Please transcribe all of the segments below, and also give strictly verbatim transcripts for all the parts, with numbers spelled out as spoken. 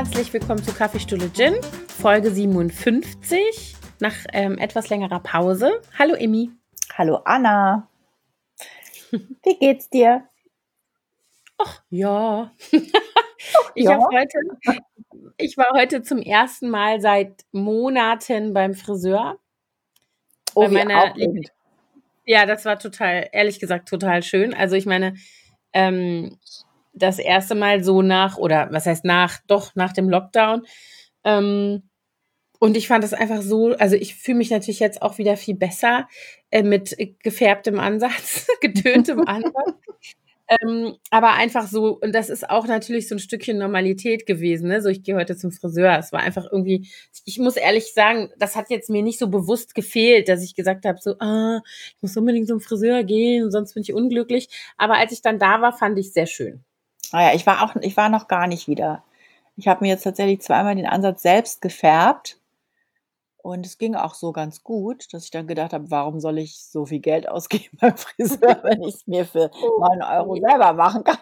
herzlich willkommen zu Kaffeestuhle Gin, Folge siebenundfünfzig, nach ähm, etwas längerer Pause. Hallo Emmi. Hallo Anna. Wie geht's dir? Ach ja. Ach, ich, ja. hab heute, ich war heute zum ersten Mal seit Monaten beim Friseur. Oh, bei wie meiner aufregend. Ja, das war total, ehrlich gesagt, total schön. Also ich meine, ähm, das erste Mal so nach, oder was heißt nach, doch nach dem Lockdown. Ähm, und ich fand das einfach so, also ich fühle mich natürlich jetzt auch wieder viel besser äh, mit gefärbtem Ansatz, getöntem Ansatz. Ähm, aber einfach so, und das ist auch natürlich so ein Stückchen Normalität gewesen, ne? So, ich gehe heute zum Friseur. Es war einfach irgendwie, ich muss ehrlich sagen, das hat jetzt mir nicht so bewusst gefehlt, dass ich gesagt habe, so, ah, ich muss unbedingt zum Friseur gehen, sonst bin ich unglücklich. Aber als ich dann da war, fand ich es sehr schön. Naja, ich war auch, ich war noch gar nicht wieder. Ich habe mir jetzt tatsächlich zweimal den Ansatz selbst gefärbt. Und es ging auch so ganz gut, dass ich dann gedacht habe, warum soll ich so viel Geld ausgeben beim Friseur, wenn ich es mir für neun Euro Okay. selber machen kann.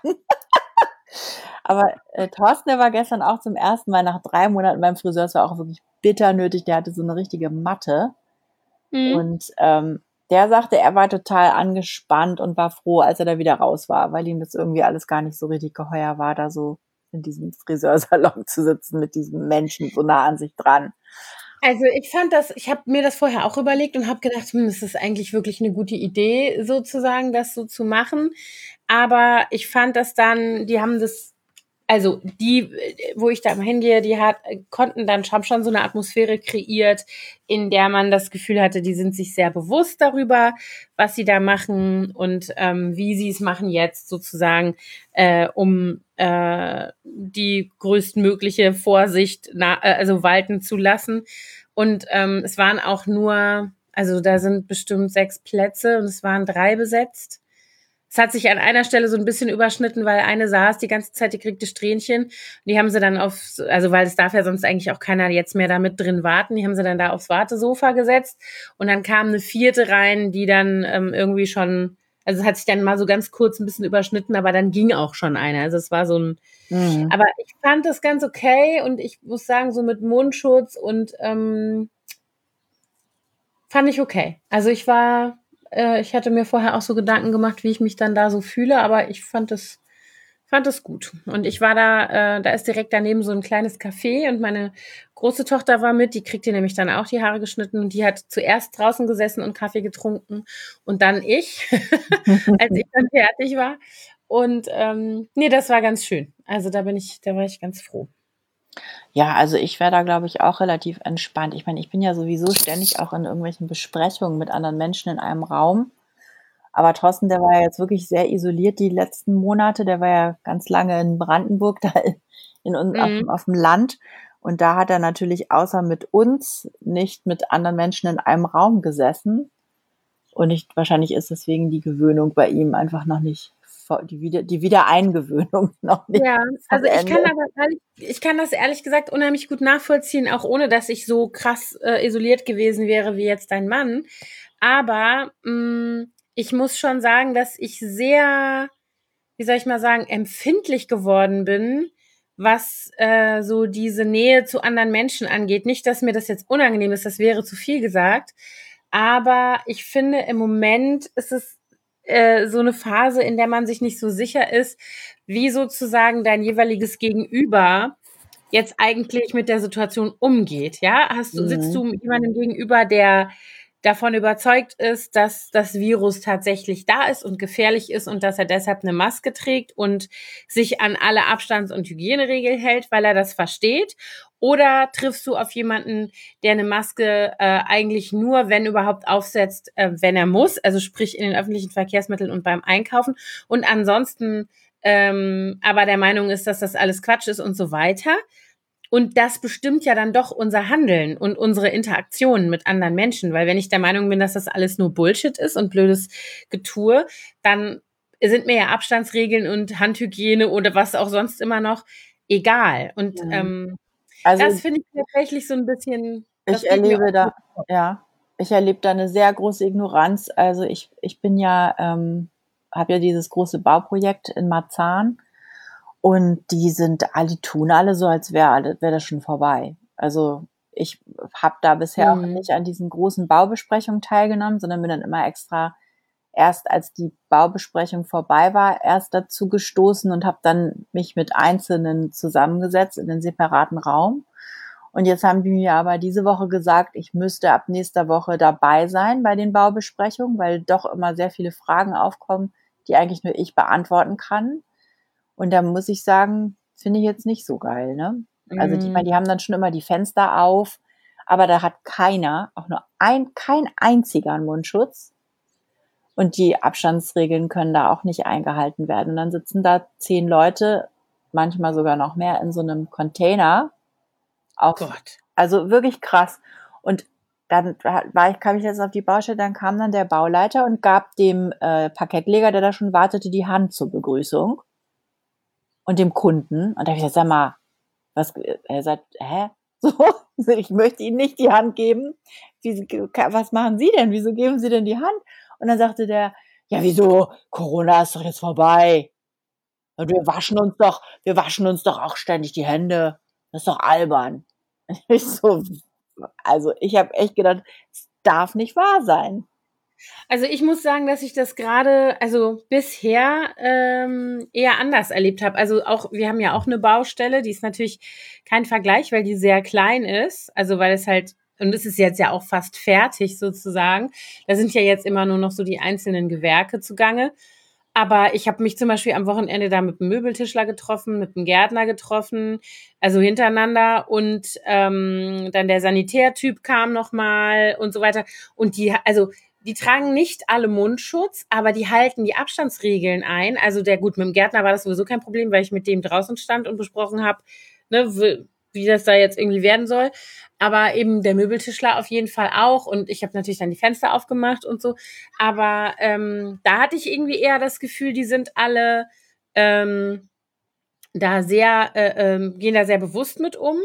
Aber äh, Thorsten, der war gestern auch zum ersten Mal nach drei Monaten beim Friseur. Es war auch wirklich bitter nötig. Der hatte so eine richtige Matte. Mhm. Und ähm, der sagte, er war total angespannt und war froh, als er da wieder raus war, weil ihm das irgendwie alles gar nicht so richtig geheuer war, da so in diesem Friseursalon zu sitzen mit diesem Menschen so nah an sich dran. Also ich fand das, ich habe mir das vorher auch überlegt und habe gedacht, hm, das ist eigentlich wirklich eine gute Idee, sozusagen, das so zu machen. Aber ich fand das dann, die haben das, also die, wo ich da immer hingehe, die hat, konnten dann haben schon so eine Atmosphäre kreiert, in der man das Gefühl hatte, die sind sich sehr bewusst darüber, was sie da machen und ähm, wie sie es machen jetzt sozusagen, äh, um äh, die größtmögliche Vorsicht na, äh, also walten zu lassen. Und ähm, es waren auch nur, also da sind bestimmt sechs Plätze und es waren drei besetzt. Es hat sich an einer Stelle so ein bisschen überschnitten, weil eine saß die ganze Zeit, die kriegte Strähnchen. Die haben sie dann aufs, also weil es darf ja sonst eigentlich auch keiner jetzt mehr da mit drin warten, die haben sie dann da aufs Wartesofa gesetzt. Und dann kam eine vierte rein, die dann ähm, irgendwie schon, also es hat sich dann mal so ganz kurz ein bisschen überschnitten, aber dann ging auch schon eine. Also es war so ein, Mhm. aber ich fand das ganz okay und ich muss sagen, so mit Mundschutz und ähm, fand ich okay. Also ich war, äh, ich hatte mir vorher auch so Gedanken gemacht, wie ich mich dann da so fühle, aber ich fand es, fand es gut. Und ich war da, äh, da ist direkt daneben so ein kleines Café und meine große Tochter war mit, die kriegte nämlich dann auch die Haare geschnitten und die hat zuerst draußen gesessen und Kaffee getrunken und dann ich, als ich dann fertig war. Und ähm, nee, das war ganz schön. Also da bin ich, da war ich ganz froh. Ja, also ich wäre da, glaube ich, auch relativ entspannt. Ich meine, ich bin ja sowieso ständig auch in irgendwelchen Besprechungen mit anderen Menschen in einem Raum. Aber Thorsten, der war ja jetzt wirklich sehr isoliert die letzten Monate. Der war ja ganz lange in Brandenburg, da in, in, auf, Mhm. auf dem Land. Und da hat er natürlich außer mit uns nicht mit anderen Menschen in einem Raum gesessen. Und ich, wahrscheinlich ist deswegen die Gewöhnung bei ihm einfach noch nicht, vor- die, Wieder, die Wiedereingewöhnung noch nicht Ja, also ich kann vollendet. aber ehrlich, ich kann das ehrlich gesagt unheimlich gut nachvollziehen, auch ohne dass ich so krass äh, isoliert gewesen wäre wie jetzt dein Mann. Aber mh, ich muss schon sagen, dass ich sehr, wie soll ich mal sagen, empfindlich geworden bin, was äh, so diese Nähe zu anderen Menschen angeht. Nicht, dass mir das jetzt unangenehm ist, das wäre zu viel gesagt. Aber ich finde, im Moment ist es äh, so eine Phase, in der man sich nicht so sicher ist, wie sozusagen dein jeweiliges Gegenüber jetzt eigentlich mit der Situation umgeht. Ja, hast du, sitzt Mhm. du jemandem gegenüber, der davon überzeugt ist, dass das Virus tatsächlich da ist und gefährlich ist und dass er deshalb eine Maske trägt und sich an alle Abstands- und Hygieneregeln hält, weil er das versteht? Oder triffst du auf jemanden, der eine Maske äh, eigentlich nur, wenn überhaupt, aufsetzt, äh, wenn er muss, also sprich in den öffentlichen Verkehrsmitteln und beim Einkaufen und ansonsten ähm, aber der Meinung ist, dass das alles Quatsch ist und so weiter? Und das bestimmt ja dann doch unser Handeln und unsere Interaktionen mit anderen Menschen, weil wenn ich der Meinung bin, dass das alles nur Bullshit ist und blödes Getue, dann sind mir ja Abstandsregeln und Handhygiene oder was auch sonst immer noch egal. Und Mhm. ähm, das Also finde ich tatsächlich so ein bisschen, das ich geht mir erlebe oft so da, ja, ich erlebe da eine sehr große Ignoranz. Also ich, ich bin ja, ähm, habe ja dieses große Bauprojekt in Marzahn Und die sind alle, die tun alle so, als wäre alle, wäre das schon vorbei. Also ich habe da bisher auch Mhm. nicht an diesen großen Baubesprechungen teilgenommen, sondern bin dann immer extra erst, als die Baubesprechung vorbei war, erst dazu gestoßen und habe dann mich mit Einzelnen zusammengesetzt in den separaten Raum. Und jetzt haben die mir aber diese Woche gesagt, ich müsste ab nächster Woche dabei sein bei den Baubesprechungen, weil doch immer sehr viele Fragen aufkommen, die eigentlich nur ich beantworten kann. Und da muss ich sagen, finde ich jetzt nicht so geil, ne? Also die, ich meine, Mhm. die haben dann schon immer die Fenster auf, aber da hat keiner, auch nur ein, kein einziger einen Mundschutz. Und die Abstandsregeln können da auch nicht eingehalten werden. Und dann sitzen da zehn Leute, manchmal sogar noch mehr, in so einem Container. Auf, Gott. also wirklich krass. Und dann war ich, kam ich jetzt auf die Baustelle, dann kam dann der Bauleiter und gab dem äh, Parkettleger, der da schon wartete, die Hand zur Begrüßung. Und dem Kunden. Und da habe ich gesagt, sag mal, was, er sagt, hä? So, ich möchte Ihnen nicht die Hand geben. Wie, was machen Sie denn? Wieso geben Sie denn die Hand? Und dann sagte der, ja, wieso? Corona ist doch jetzt vorbei. Und wir waschen uns doch, wir waschen uns doch auch ständig die Hände. Das ist doch albern. Ich so, also ich habe echt gedacht, es darf nicht wahr sein. Also ich muss sagen, dass ich das gerade, also bisher ähm, eher anders erlebt habe. Also auch, wir haben ja auch eine Baustelle, die ist natürlich kein Vergleich, weil die sehr klein ist. Also weil es halt, und es ist jetzt ja auch fast fertig sozusagen. Da sind ja jetzt immer nur noch so die einzelnen Gewerke zugange. Aber ich habe mich zum Beispiel am Wochenende da mit einem Möbeltischler getroffen, mit einem Gärtner getroffen, also hintereinander. Und ähm, dann der Sanitärtyp kam nochmal und so weiter. Und die, also die tragen nicht alle Mundschutz, aber die halten die Abstandsregeln ein. Also der, gut, mit dem Gärtner war das sowieso kein Problem, weil ich mit dem draußen stand und besprochen habe, ne, wie, wie das da jetzt irgendwie werden soll. Aber eben der Möbeltischler auf jeden Fall auch. Und ich habe natürlich dann die Fenster aufgemacht und so. Aber ähm, da hatte ich irgendwie eher das Gefühl, die sind alle ähm, da sehr, äh, ähm, gehen da sehr bewusst mit um.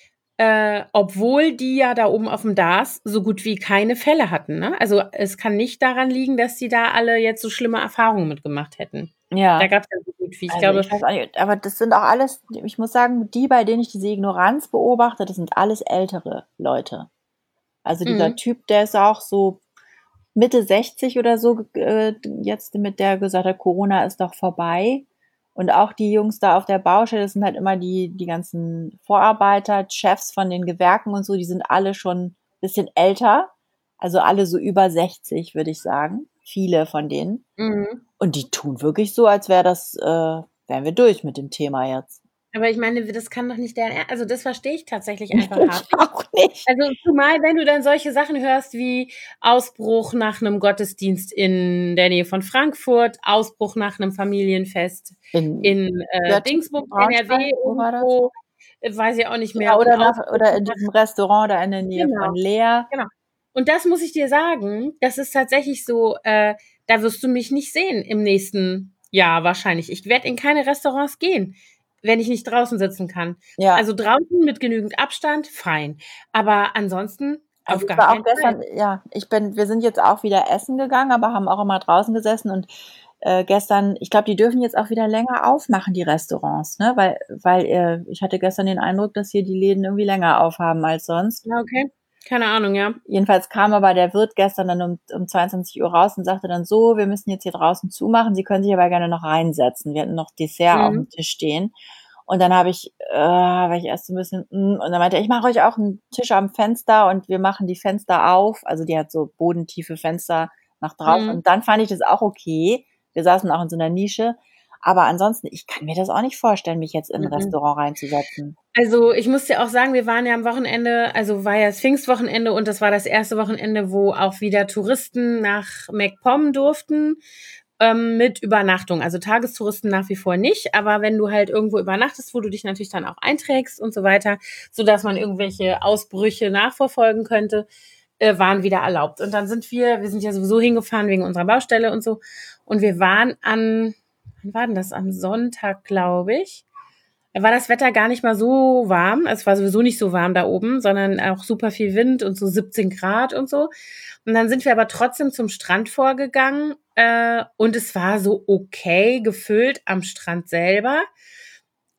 Äh, obwohl die ja da oben auf dem D A S so gut wie keine Fälle hatten. Ne? Also es kann nicht daran liegen, dass die da alle jetzt so schlimme Erfahrungen mitgemacht hätten. Da Ja. gab es ja so gut wie, ich Also glaube, ich weiß auch nicht, aber das sind auch alles, ich muss sagen, die, bei denen ich diese Ignoranz beobachte, das sind alles ältere Leute. Also dieser mh, Typ, der ist auch so Mitte sechzig oder so, äh, jetzt mit der gesagt hat, Corona ist doch vorbei. Und auch die Jungs da auf der Baustelle, das sind halt immer die, die ganzen Vorarbeiter, Chefs von den Gewerken und so, die sind alle schon ein bisschen älter. Also alle so über sechzig, würde ich sagen. Viele von denen. mh. Und die tun wirklich so, als wäre das, äh, wären wir durch mit dem Thema jetzt. Aber ich meine, das kann doch nicht der, also das verstehe ich tatsächlich einfach Ich hart nicht. auch nicht. Also zumal, wenn du dann solche Sachen hörst wie Ausbruch nach einem Gottesdienst in der Nähe von Frankfurt, Ausbruch nach einem Familienfest In in äh, Göttingen, Dingsburg, Braunschweig, N R W wo war das? irgendwo, äh, weiß ich auch nicht Ja, mehr, und oder nach, Ausbruch oder in nach, diesem Restaurant da in der Nähe genau, von Leer. genau. Und das muss ich dir sagen, das ist tatsächlich so, äh, da wirst du mich nicht sehen im nächsten Jahr wahrscheinlich. Ich werde in keine Restaurants gehen, wenn ich nicht draußen sitzen kann. Ja, Also draußen mit genügend Abstand, fein. Aber ansonsten also auf ich gar war auch keinen Fall. gestern, ja, ich bin, wir sind jetzt auch wieder essen gegangen, aber haben auch immer draußen gesessen und äh, gestern, ich glaube, die dürfen jetzt auch wieder länger aufmachen, die Restaurants, ne? Weil, weil äh, ich hatte gestern den Eindruck, dass hier die Läden irgendwie länger aufhaben als sonst. Ja, okay. Keine Ahnung, ja. Jedenfalls kam aber der Wirt gestern dann um, um zweiundzwanzig Uhr raus und sagte dann so, wir müssen jetzt hier draußen zumachen, Sie können sich aber gerne noch reinsetzen. Wir hatten noch Dessert auf dem Mhm. Tisch stehen. Und dann habe ich, äh, war ich erst so ein bisschen, mm, und dann meinte er, ich mache euch auch einen Tisch am Fenster und wir machen die Fenster auf. Also die hat so bodentiefe Fenster nach draußen. Mhm. Und dann fand ich das auch okay. Wir saßen auch in so einer Nische. Aber ansonsten, ich kann mir das auch nicht vorstellen, mich jetzt in ein Mhm. Restaurant reinzusetzen. Also ich muss dir auch sagen, wir waren ja am Wochenende, also war ja das Pfingstwochenende und das war das erste Wochenende, wo auch wieder Touristen nach MacPom durften ähm, mit Übernachtung. Also Tagestouristen nach wie vor nicht, aber wenn du halt irgendwo übernachtest, wo du dich natürlich dann auch einträgst und so weiter, so dass man irgendwelche Ausbrüche nachverfolgen könnte, äh, waren wieder erlaubt. Und dann sind wir, wir sind ja sowieso hingefahren wegen unserer Baustelle und so, und wir waren an, wann war denn das? Am Sonntag, glaube ich. Da war das Wetter gar nicht mal so warm. Es war sowieso nicht so warm da oben, sondern auch super viel Wind und so siebzehn Grad und so. Und dann sind wir aber trotzdem zum Strand vorgegangen äh, und es war so okay gefüllt am Strand selber.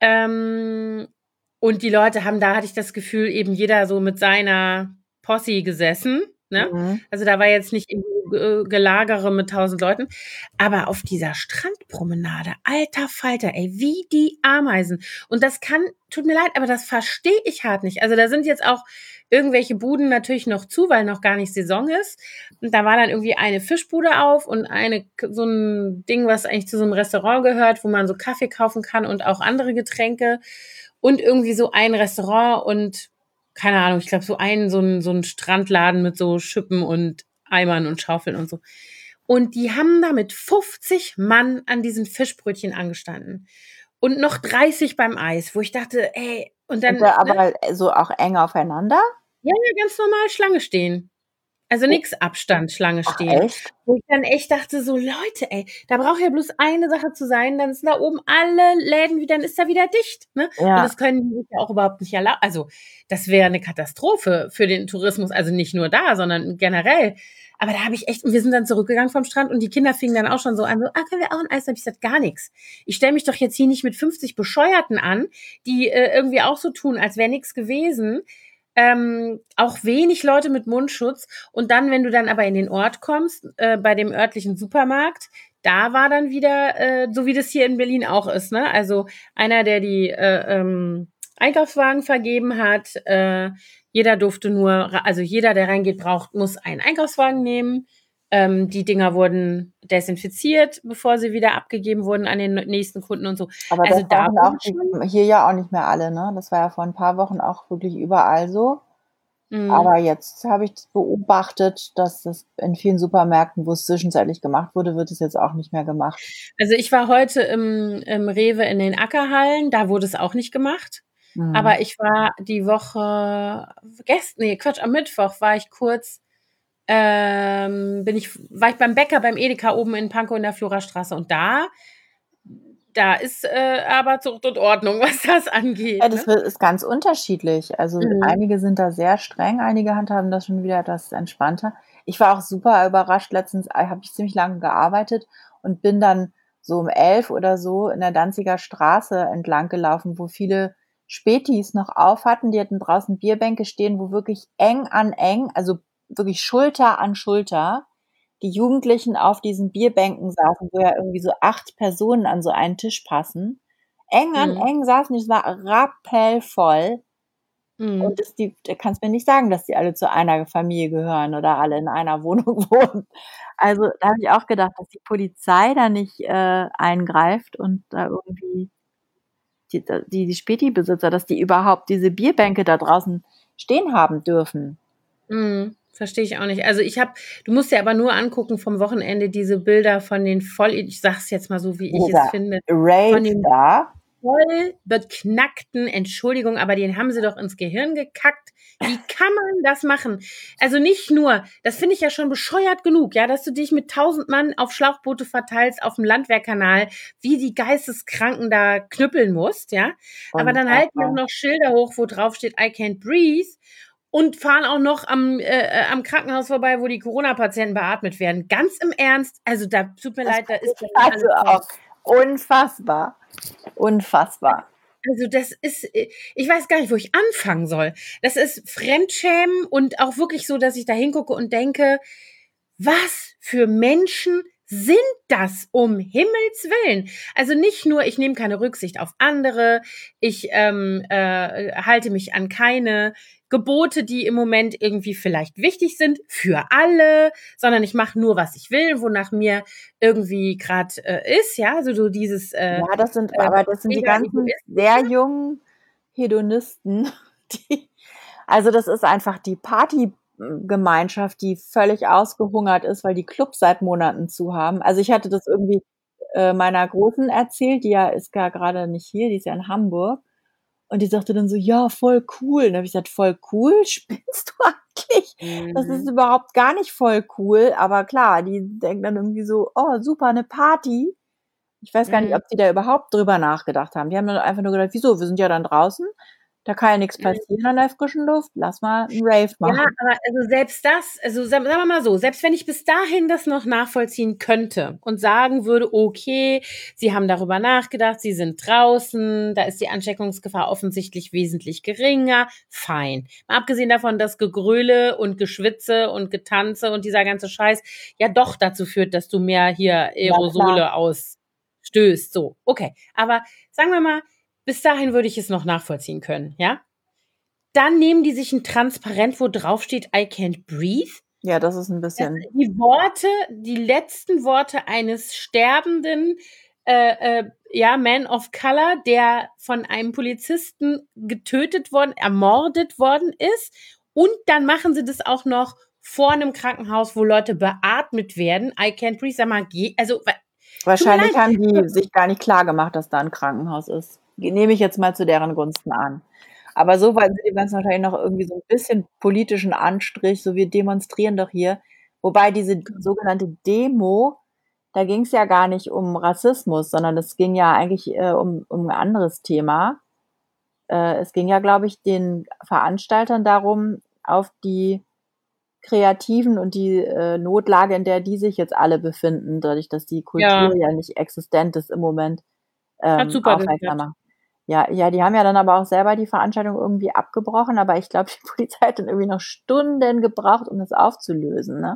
Ähm, und die Leute haben da hatte ich das Gefühl, eben jeder so mit seiner Posse gesessen, ne? Mhm. Also, da war jetzt nicht irgendwie Ge Gelagere mit tausend Leuten. Aber auf dieser Strandpromenade, alter Falter, ey, wie die Ameisen. Und das kann tut mir leid, aber das verstehe ich halt nicht. Also, da sind jetzt auch irgendwelche Buden natürlich noch zu, weil noch gar nicht Saison ist. Und da war dann irgendwie eine Fischbude auf und eine so ein Ding, was eigentlich zu so einem Restaurant gehört, wo man so Kaffee kaufen kann und auch andere Getränke. Und irgendwie so ein Restaurant und keine Ahnung, ich glaube, so ein so ein so ein Strandladen mit so Schippen und Eimern und Schaufeln und so. Und die haben da mit fünfzig Mann an diesen Fischbrötchen angestanden und noch dreißig beim Eis, wo ich dachte: „Ey“, und Und dann, da ne? aber so auch eng aufeinander? Ja, ja, ganz normal Schlange stehen. Also Oh, nix Abstand, Schlange ach stehen. echt? Wo ich dann echt dachte so: „Leute, ey, da braucht ja bloß eine Sache zu sein, dann sind da oben alle Läden wieder dann ist da wieder dicht“, ne? Und Ja. das können die sich ja auch überhaupt nicht erlau also, das wäre 'ne Katastrophe für den Tourismus, also nicht nur da, sondern generell. Aber da habe ich echt und wir sind dann zurückgegangen vom Strand und die Kinder fingen dann auch schon so an, so: „Ah, können wir auch 'n Eis?“ Da habe ich gesagt: „Gar nix. Ich stelle mich doch jetzt hier nicht mit fünfzig Bescheuerten an, die, äh, irgendwie auch so tun, als wäre nix gewesen.“ Ähm, auch wenig Leute mit Mundschutz. Und dann, wenn du dann aber in den Ort kommst, äh, bei dem örtlichen Supermarkt, da war dann wieder, äh, so wie das hier in Berlin auch ist, ne? Also einer, der die äh, ähm, Einkaufswagen vergeben hat, äh, jeder durfte nur, also jeder, der reingeht, braucht, muss einen Einkaufswagen nehmen. Ähm, die Dinger wurden desinfiziert, bevor sie wieder abgegeben wurden an den nächsten Kunden und so. Aber Also das da machen auch wurde die schon. hier ja auch nicht mehr alle, ne? Das war ja vor 'n paar Wochen auch wirklich überall so. Mh. Aber jetzt habe ich beobachtet, dass das in vielen Supermärkten, wo es zwischenzeitlich gemacht wurde, wird es jetzt auch nicht mehr gemacht. Also, ich war heute im im Rewe in den Ackerhallen, da wurde es auch nicht gemacht. Mhm. Aber ich war die Woche gest ne, Quatsch, am Mittwoch war ich kurz ähm, bin ich war ich beim Bäcker beim Edeka oben in Pankow in der Florastraße und da da ist, äh, aber Zucht und Ordnung, was das Ja, angeht, das ne? wi ist ganz unterschiedlich. Also, Mhm. einige sind da sehr streng, einige handhaben das schon wieder etwas entspannter. Ich war auch super überrascht. Letztens, äh, habe ich ziemlich lange gearbeitet und bin dann so um elf oder so in der Danziger Straße entlang gelaufen, wo viele Spätis noch auf hatten. Die hatten draußen Bierbänke stehen, wo wirklich eng an eng, also wirklich Schulter an Schulter, die Jugendlichen auf diesen Bierbänken saßen, wo ja irgendwie so acht Personen an so einen Tisch passen. Eng an Mhm. eng saßen die, es war rappelvoll. Und Mhm. das die da kannst mir nicht sagen, dass die alle zu einer Familie gehören oder alle in einer Wohnung wohnen. Also, da habe ich auch gedacht, dass die Polizei da nicht, äh, eingreift und da irgendwie die da die die Späti-Besitzer, dass die überhaupt diese Bierbänke da draußen stehen haben dürfen. Mhm. Verstehe ich auch nicht. Also, ich habe du musst dir aber nur angucken vom Wochenende diese Bilder von den voll ich sage es jetzt mal so, wie ich es Dieser finde, Rave von den da. voll beknackten, Entschuldigung, aber den haben sie doch ins Gehirn gekackt. Wie kann man das machen? Also, nicht nur das finde ich ja schon bescheuert genug, ja, dass du dich mit tausend Mann auf Schlauchboote verteilst aufm Landwehrkanal, wie die Geisteskranken da knüppeln musst, ja? Aber dann halten die auch Unfassbar. noch Schilder hoch, wo drauf steht: „I can't breathe“ und fahren auch noch am äh, äh, am Krankenhaus vorbei, wo die Corona-Patienten beatmet werden. Ganz im Ernst, also, da tut mir Das leid, da finde ist ich bei mir also alles vorbei. auch unfassbar, unfassbar. Also, das ist äh, ich weiß gar nicht, wo ich anfangen soll. Das ist Fremdschämen und auch wirklich so, dass ich da hingucke und denke: „Was für Menschen sind das, um Himmels Willen?“ Also, nicht nur, ich nehme keine Rücksicht auf andere, ich, ähm, äh, halte mich an keine Gebote, die im Moment irgendwie vielleicht wichtig sind für alle, sondern ich mache nur, was ich will, wonach mir irgendwie grad, äh, ist, ja, also, so dieses, äh, Ja, das sind äh, aber das sind die mega ganzen sehr egoistische. jungen Hedonisten, die also, das ist einfach die Party hm, Gemeinschaft, die völlig ausgehungert ist, weil die Clubs seit Monaten zu haben. Also, ich hatte das irgendwie, äh, meiner Großen erzählt, die ja ist ja grade nicht hier, die ist ja in Hamburg. Und die sagte dann so: „Ja, voll cool.“ Und dann habe ich gesagt: „Voll cool? Spinnst du eigentlich? Das ist Mhm. überhaupt gar nicht voll cool.“ Aber klar, die denken dann irgendwie so: „Oh, super, 'ne Party.“ Ich weiß gar nicht, Mhm. ob die da überhaupt drüber nachgedacht haben. Die haben dann einfach nur gedacht: „Wieso? Wir sind ja dann draußen. Da kann ja nix passieren an der frischen Luft. Lass mal 'n Rave Ja, machen. aber also selbst das also sa sagen wir mal so, selbst wenn ich bis dahin das noch nachvollziehen könnte und sagen würde: „Okay, Sie haben darüber nachgedacht, Sie sind draußen, da ist die Ansteckungsgefahr offensichtlich wesentlich geringer“, fein. Mal abgesehen davon, dass Gegröle und Geschwitze und Getanze und dieser ganze Scheiß ja doch dazu führt, dass du mehr hier Ja, klar. Aerosole ausstößt, so, okay. Aber sagen wir mal, bis dahin würde ich es noch nachvollziehen können, ja? Dann nehmen die sich 'n Transparent, wo drauf steht: „I can't breathe.“ Ja, das ist 'n Das bisschen sind die Worte die letzten Worte eines sterbenden, äh, äh, ja, Man of Color, der von einem Polizisten getötet worden ermordet worden ist. Und dann machen sie das auch noch vor 'nem Krankenhaus, wo Leute beatmet werden. „I can't breathe“, sag mal, geh also wa tut mir Wahrscheinlich leid. haben die sich gar nicht klargemacht, dass da 'n Krankenhaus ist. Ge nehme ich jetzt mal zu deren Gunsten an. Aber so wollten sie dem Ganzen wahrscheinlich noch irgendwie so 'n bisschen politischen Anstrich, so: „Wir demonstrieren doch hier.“ Wobei diese sogenannte Demo, da ging's ja gar nicht um Rassismus, sondern es ging ja eigentlich, äh, um um 'n anderes Thema. Äh, es ging ja, glaube ich, den Veranstaltern darum, auf die Kreativen und die, äh, Notlage, in der die sich jetzt alle befinden, dadurch, dass die Ja. Kultur ja nicht existent ist im Moment, Hat ähm, super aufmerksam geklappt. machen. Ja, ja, die haben ja dann aber auch selber die Veranstaltung irgendwie abgebrochen, aber ich glaube, die Polizei hat dann irgendwie noch Stunden gebraucht, um das aufzulösen, ne?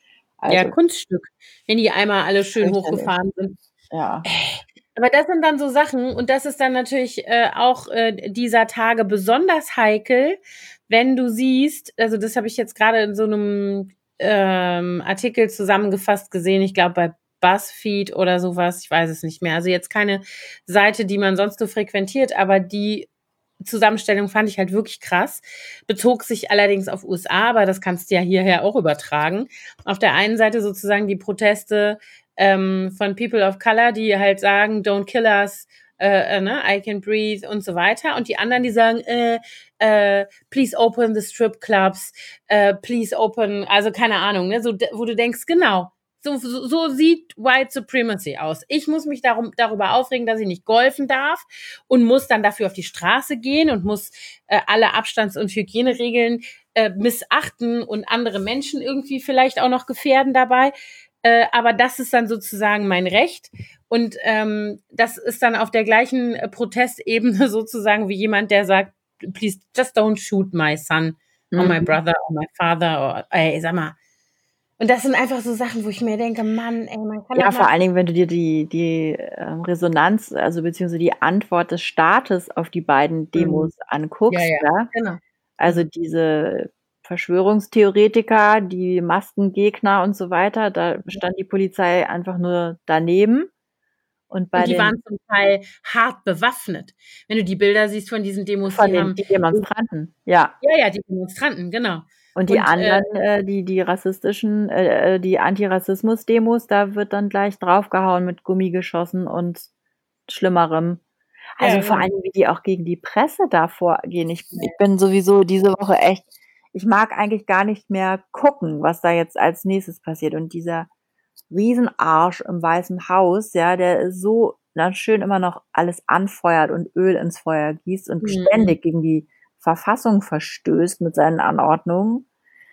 Ja, Also Kunststück, wenn die einmal alle schön fürchterlich. hochgefahren sind. Ja. Aber das sind dann so Sachen und das ist dann natürlich, äh, auch, äh, dieser Tage besonders heikel, wenn du siehst also das habe ich jetzt grade in so 'nem, ähm, Artikel zusammengefasst gesehen, ich glaube bei BuzzFeed oder so was, ich weiß es nicht mehr. Also jetzt keine Seite, die man sonst so frequentiert, aber die Zusammenstellung fand ich halt wirklich krass. Bezog sich allerdings auf U S A, aber das kannst du ja hierher auch übertragen. Auf der einen Seite sozusagen die Proteste, ähm, von People of Color, die halt sagen: „Don't kill us“, äh, äh, ne, „I can't breathe“ und so weiter. Und die anderen, die sagen: „Äh, äh, please open the strip clubs, äh, please open“ also keine Ahnung, ne, so d wo du denkst, genau, so so so sieht White Supremacy aus. Ich muss mich darum darüber aufregen, dass ich nicht golfen darf und muss dann dafür auf die Straße gehen und muss, äh, alle Abstands und Hygieneregeln, äh, missachten und andere Menschen irgendwie vielleicht auch noch gefährden dabei. Äh, aber das ist dann sozusagen mein Recht. Und, ähm, das ist dann auf der gleichen, äh, Protestebene sozusagen wie jemand, der sagt: „Please just don't shoot my son or my Mhm. brother or my father“ or ey, sag mal. Und das sind einfach so Sachen, wo ich mir denke: „Mann, ey, man kann doch Ja, vor mal“ allen Dingen, wenn du dir die die, ähm, Resonanz, also beziehungsweise die Antwort des Staates auf die beiden Mhm. Demos Ja, anguckst, ja, ja? genau, Also genau. diese Verschwörungstheoretiker, die Maskengegner und so weiter, da Ja. stand die Polizei einfach nur daneben. Und bei Und die den waren zum Teil hart bewaffnet. Wenn du die Bilder siehst von diesen Demos, Von die den haben die Demonstranten, ja. ja, ja, die Demonstranten, genau. Und die Und, äh anderen, äh, die die rassistischen äh, äh, die Antirassismus-Demos, da wird dann gleich draufgehauen mit Gummigeschossen und Schlimmerem. Ja, Also, vor genau. allen Dingen, wie die auch gegen die Presse da vorgehen. Ich ich bin sowieso diese Woche echt ich mag eigentlich gar nicht mehr gucken, was da jetzt als Nächstes passiert. Und dieser Riesenarsch im Weißen Haus, ja, der so dann schön immer noch alles anfeuert und Öl ins Feuer gießt und Mhm. ständig gegen die Verfassung verstößt mit seinen Anordnungen.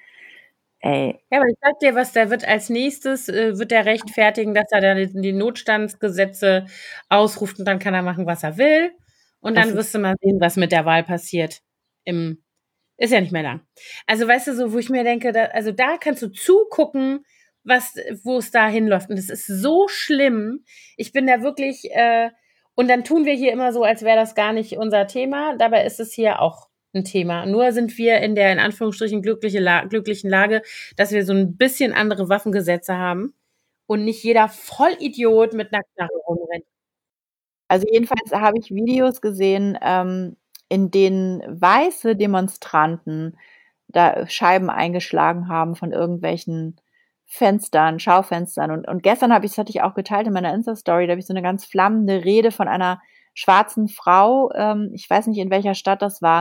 Ey. Ja, aber ich sage dir was, der wird als Nächstes äh, wird der rechtfertigen, dass er da die die Notstandsgesetze ausruft und dann kann er machen, was er will. Und Das dann ist wirst du mal sehen, was mit der Wahl passiert im ist ja nicht mehr lang. Also, weißt du, so, wo ich mir denke, da also, da kannst du zugucken, was wo es da hinläuft. Und es ist so schlimm. Ich bin da wirklich, äh und dann tun wir hier immer so, als wäre das gar nicht unser Thema. Dabei ist es hier auch 'n Thema. Nur sind wir in der in Anführungsstrichen glückliche La glücklichen Lage, dass wir so 'n bisschen andere Waffengesetze haben und nicht jeder Vollidiot mit 'ner Knarre rumrennt. Also, jedenfalls habe ich Videos gesehen, ähm, in denen weiße Demonstranten da Scheiben eingeschlagen haben von irgendwelchen Fenstern, Schaufenstern. Und und gestern habe ich das hatte ich auch geteilt in meiner Insta-Story, da habe ich so 'ne ganz flammende Rede von einer schwarzen Frau, ähm, ich weiß nicht, in welcher Stadt das war,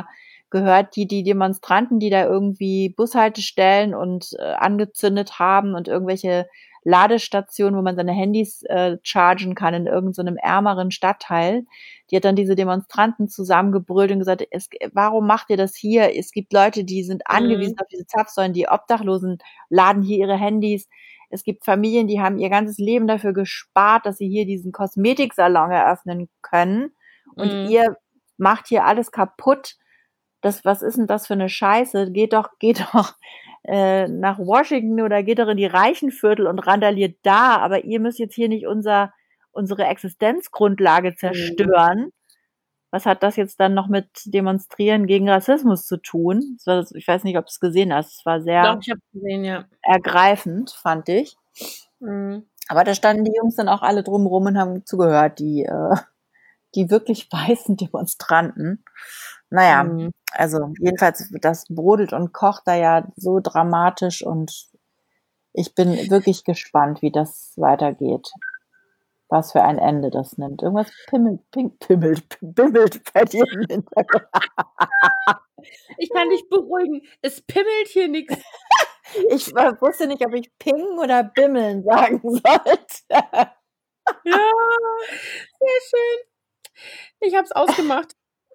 gehört, die die Demonstranten, die da irgendwie Bushaltestellen und äh, angezündet haben und irgendwelche Ladestationen, wo man seine Handys äh, chargen kann in irgendeinem so ärmeren Stadtteil. Die hat dann diese Demonstranten zusammengebrüllt und gesagt, es, warum macht ihr das hier? Es gibt Leute, die sind angewiesen Mhm. auf diese Zapfsäulen, die Obdachlosen laden hier ihre Handys. Es gibt Familien, die haben ihr ganzes Leben dafür gespart, dass sie hier diesen Kosmetiksalon eröffnen können. Und Mhm. ihr macht hier alles kaputt. Das, was ist denn das für eine Scheiße? Geht doch, geht doch äh, nach Washington oder geht doch in die Reichenviertel und randaliert da. Aber ihr müsst jetzt hier nicht unser, unsere Existenzgrundlage zerstören. Was hat das jetzt dann noch mit Demonstrieren gegen Rassismus zu tun? Das war, ich weiß nicht, ob du es gesehen hast. Es war sehr Doch, ich habe gesehen, ja. ergreifend, fand ich. Mhm. Aber da standen die Jungs dann auch alle drumrum und haben zugehört, die, äh, die wirklich weißen Demonstranten. Naja, Mhm. also jedenfalls, das brodelt und kocht da ja so dramatisch und ich bin wirklich gespannt, wie das weitergeht. Was für ein Ende das nimmt. Irgendwas pimmelt, pink, pimmelt, bimmelt bei dir im Hintergrund. Ich kann dich beruhigen, es pimmelt hier nichts. Ich wusste nicht, ob ich ping oder bimmeln sagen sollte. Ja, sehr schön. Ich habe es ausgemacht.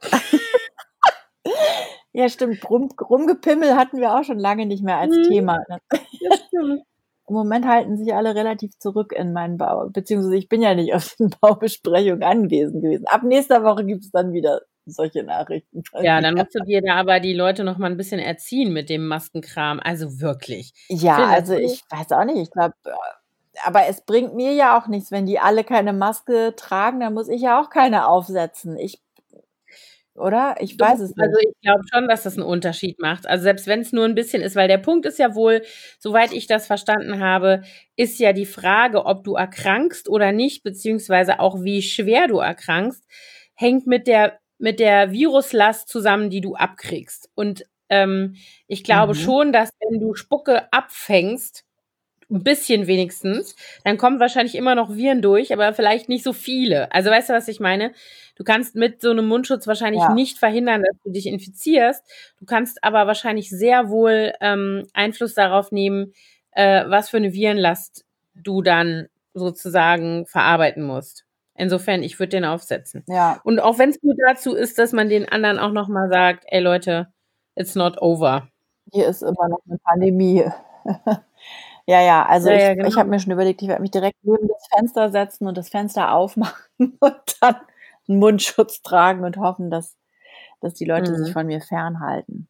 Ja, stimmt. Rum, rumgepimmel hatten wir auch schon lange nicht mehr als Mhm. Thema. Das stimmt. Im Moment halten sich alle relativ zurück in meinen Bau, beziehungsweise ich bin ja nicht auf den Baubesprechungen anwesend gewesen. Ab nächster Woche gibt es dann wieder solche Nachrichten. Ja, dann musst du dir da aber die Leute noch mal ein bisschen erziehen mit dem Maskenkram. Also wirklich. Ja, Finde das also so ich weiß auch nicht. Ich glaube, aber es bringt mir ja auch nichts, wenn die alle keine Maske tragen, dann muss ich ja auch keine aufsetzen. Ich, oder? Ich Doch, weiß es also nicht. ich glaube schon, dass das 'n Unterschied macht. Also selbst wenn's nur 'n bisschen ist, weil der Punkt ist ja wohl, soweit ich das verstanden habe, ist ja die Frage, ob du erkrankst oder nicht, beziehungsweise auch wie schwer du erkrankst, hängt mit der mit der Viruslast zusammen, die du abkriegst. Und, ähm, ich glaube Mhm. schon, dass wenn du Spucke abfängst, 'n bisschen wenigstens, dann kommen wahrscheinlich immer noch Viren durch, aber vielleicht nicht so viele. Also, weißt du, was ich meine? Du kannst mit so 'nem Mundschutz wahrscheinlich Ja. nicht verhindern, dass du dich infizierst. Du kannst aber wahrscheinlich sehr wohl, ähm, Einfluss darauf nehmen, äh, was für 'ne Virenlast du dann sozusagen verarbeiten musst. Insofern, ich würde den aufsetzen. Ja. Und auch wenn's nur dazu ist, dass man den anderen auch noch mal sagt: „Ey Leute, it's not over." Hier ist immer noch 'ne Pandemie. Ja, ja, also Ja, ich ja, ich habe genau. mir schon überlegt, ich werde mich direkt neben das Fenster setzen und das Fenster aufmachen und dann 'n Mundschutz tragen und hoffen, dass dass die Leute sich Mhm. von mir fernhalten.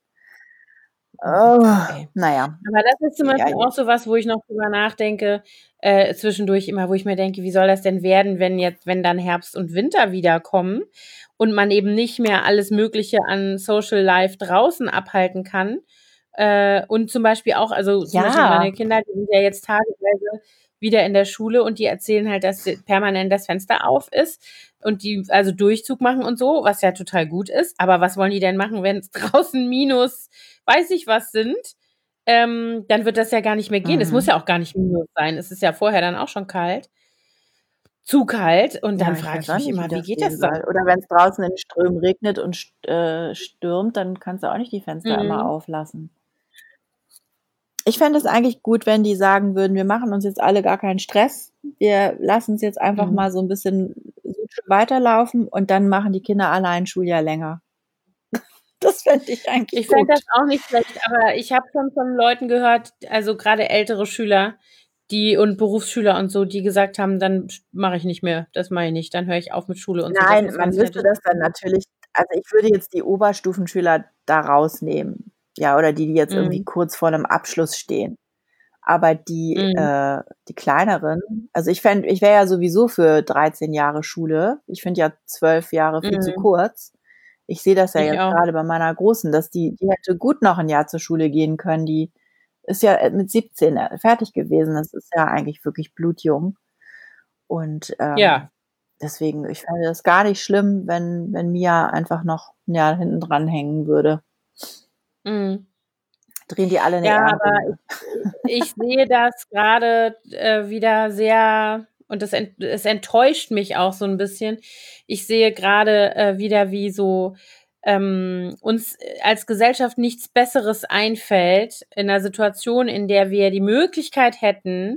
Oh Gott, ey. Na ja. Aber das ist zum Ja, Beispiel je. auch so was, wo ich noch drüber nachdenke, äh, zwischendurch immer, wo ich mir denke: „Wie soll das denn werden, wenn jetzt wenn dann Herbst und Winter wieder kommen und man eben nicht mehr alles Mögliche an Social Life draußen abhalten kann?" Äh, und zum Beispiel auch also, zum Beispiel meine Ja. Kinder, die sind ja jetzt tageweise wieder in der Schule und die erzählen halt, dass permanent das Fenster auf ist und die also Durchzug machen und so, was ja total gut ist. Aber was wollen die denn machen, wenn's draußen minus weiß ich was sind? Ähm, dann wird das ja gar nicht mehr gehen. Es muss Mhm. ja auch gar nicht minus sein. Es ist ja vorher dann auch schon kalt. Zu kalt und dann Ja, ich frage weiß ich auch mich nicht, wie immer: „Wie das geht gehen das dann?" soll. Oder wenn's draußen in Strömen regnet und st äh, stürmt, dann kannst du auch nicht die Fenster immer Mhm. auflassen. Ich fände es eigentlich gut, wenn die sagen würden: „Wir machen uns jetzt alle gar keinen Stress. Wir lassen's jetzt einfach Mhm. mal so 'n bisschen weiterlaufen und dann machen die Kinder alle ein Schuljahr länger." Das fände ich eigentlich Ich fände das gut. auch nicht schlecht, aber ich habe schon von Leuten gehört, also grade ältere Schüler, die und Berufsschüler und so, die gesagt haben: „Dann sch mache ich nicht mehr. Das mache ich nicht. Dann höre ich auf mit Schule und so." Das Nein, muss man man sich müsste natürlich das dann natürlich also, ich würde jetzt die Oberstufenschüler da rausnehmen, ja, oder die, die jetzt irgendwie Mhm. kurz vor 'nem Abschluss stehen. Aber die Mhm. äh, die Kleineren also, ich fände ich wäre ja sowieso für dreizehn Jahre Schule. Ich finde ja zwölf Jahre viel zu Mhm. kurz. Ich sehe das ja Ich jetzt auch. grade bei meiner Großen, dass die die hätte gut noch 'n Jahr zur Schule gehen können. Die ist ja, äh, mit siebzehn, äh, fertig gewesen. Das ist ja eigentlich wirklich blutjung. Und, ähm, Ja. deswegen, ich fände das gar nicht schlimm, wenn wenn Mia einfach noch 'n Jahr hinten dran hängen würde. Mhm. Drehen die alle 'ne Ja, aber Ehrenrunde. ich ich sehe das grade, äh, wieder sehr und das ent es enttäuscht mich auch so 'n bisschen. Ich sehe grade, äh, wieder, wie so, ähm, uns als Gesellschaft nichts Besseres einfällt in einer Situation, in der wir die Möglichkeit hätten,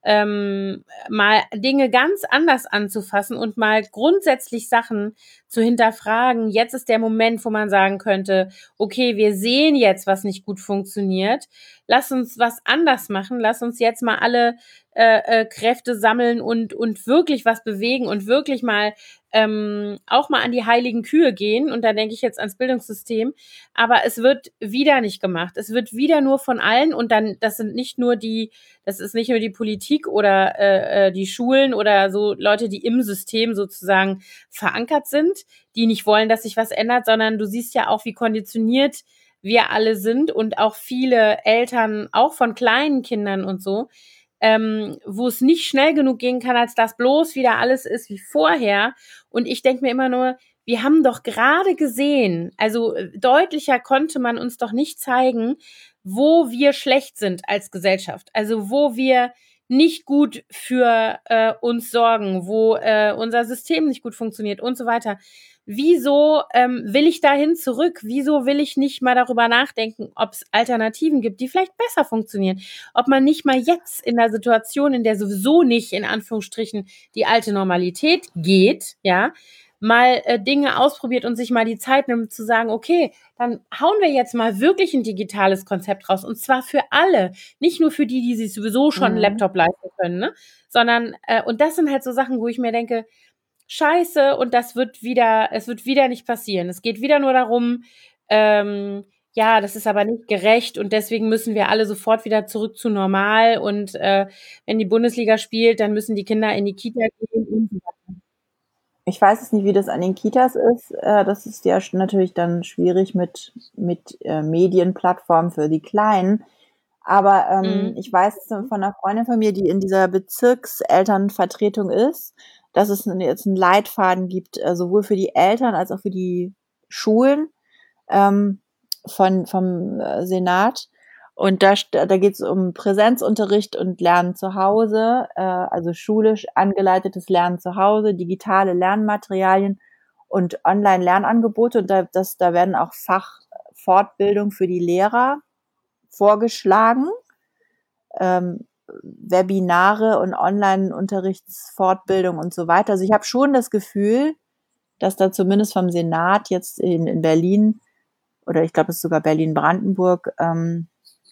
ähm, mal Dinge ganz anders anzufassen und mal grundsätzlich Sachen zu hinterfragen. Jetzt ist der Moment, wo man sagen könnte, okay, wir sehen jetzt, was nicht gut funktioniert. Lass uns was anders machen. Lass uns jetzt mal alle äh, äh, Kräfte sammeln und, und wirklich was bewegen und wirklich mal ähm, auch mal an die heiligen Kühe gehen. Und da denke ich jetzt ans Bildungssystem. Aber es wird wieder nicht gemacht. Es wird wieder nur von allen und dann, das sind nicht nur die, das ist nicht nur die Politik oder äh, die Schulen oder so Leute, die im System sozusagen verankert sind, die nicht wollen, dass sich was ändert, sondern du siehst ja auch, wie konditioniert wir alle sind und auch viele Eltern, auch von kleinen Kindern und so, ähm, wo es nicht schnell genug gehen kann, als dass bloß wieder alles ist wie vorher. Und ich denke mir immer nur, wir haben doch gerade gesehen, also deutlicher konnte man uns doch nicht zeigen, wo wir schlecht sind als Gesellschaft. Also wo wir nicht gut für äh, uns sorgen, wo äh, unser System nicht gut funktioniert und so weiter. Wieso ähm, will ich dahin zurück? Wieso will ich nicht mal darüber nachdenken, ob es Alternativen gibt, die vielleicht besser funktionieren? Ob man nicht mal jetzt in der Situation, in der sowieso nicht in Anführungsstrichen die alte Normalität geht, ja, mal äh, Dinge ausprobiert und sich mal die Zeit nimmt zu sagen, okay, dann hauen wir jetzt mal wirklich ein digitales Konzept raus und zwar für alle, nicht nur für die, die sich sowieso schon einen Mhm. Laptop leisten können, ne? Sondern äh, und das sind halt so Sachen, wo ich mir denke, Scheiße, und das wird wieder, es wird wieder nicht passieren. Es geht wieder nur darum, ähm, ja, das ist aber nicht gerecht und deswegen müssen wir alle sofort wieder zurück zu normal und äh, wenn die Bundesliga spielt, dann müssen die Kinder in die Kita gehen und so weiter. Ich weiß es nicht, wie das an den Kitas ist. Äh, das ist ja sch- natürlich dann schwierig mit, mit äh, Medienplattformen für die Kleinen. Aber ähm, Mhm. ich weiß von einer Freundin von mir, die in dieser Bezirkselternvertretung ist, dass es n- jetzt einen Leitfaden gibt, äh, sowohl für die Eltern als auch für die Schulen ähm, von, vom äh, Senat. Und da, st- da geht es um Präsenzunterricht und Lernen zu Hause, äh, also schulisch angeleitetes Lernen zu Hause, digitale Lernmaterialien und Online-Lernangebote. Und da, das, da werden auch Fachfortbildung für die Lehrer vorgeschlagen, ähm, Webinare und Online-Unterrichtsfortbildung und so weiter. Also ich habe schon das Gefühl, dass da zumindest vom Senat jetzt in, in Berlin oder ich glaube es ist sogar Berlin-Brandenburg, ähm,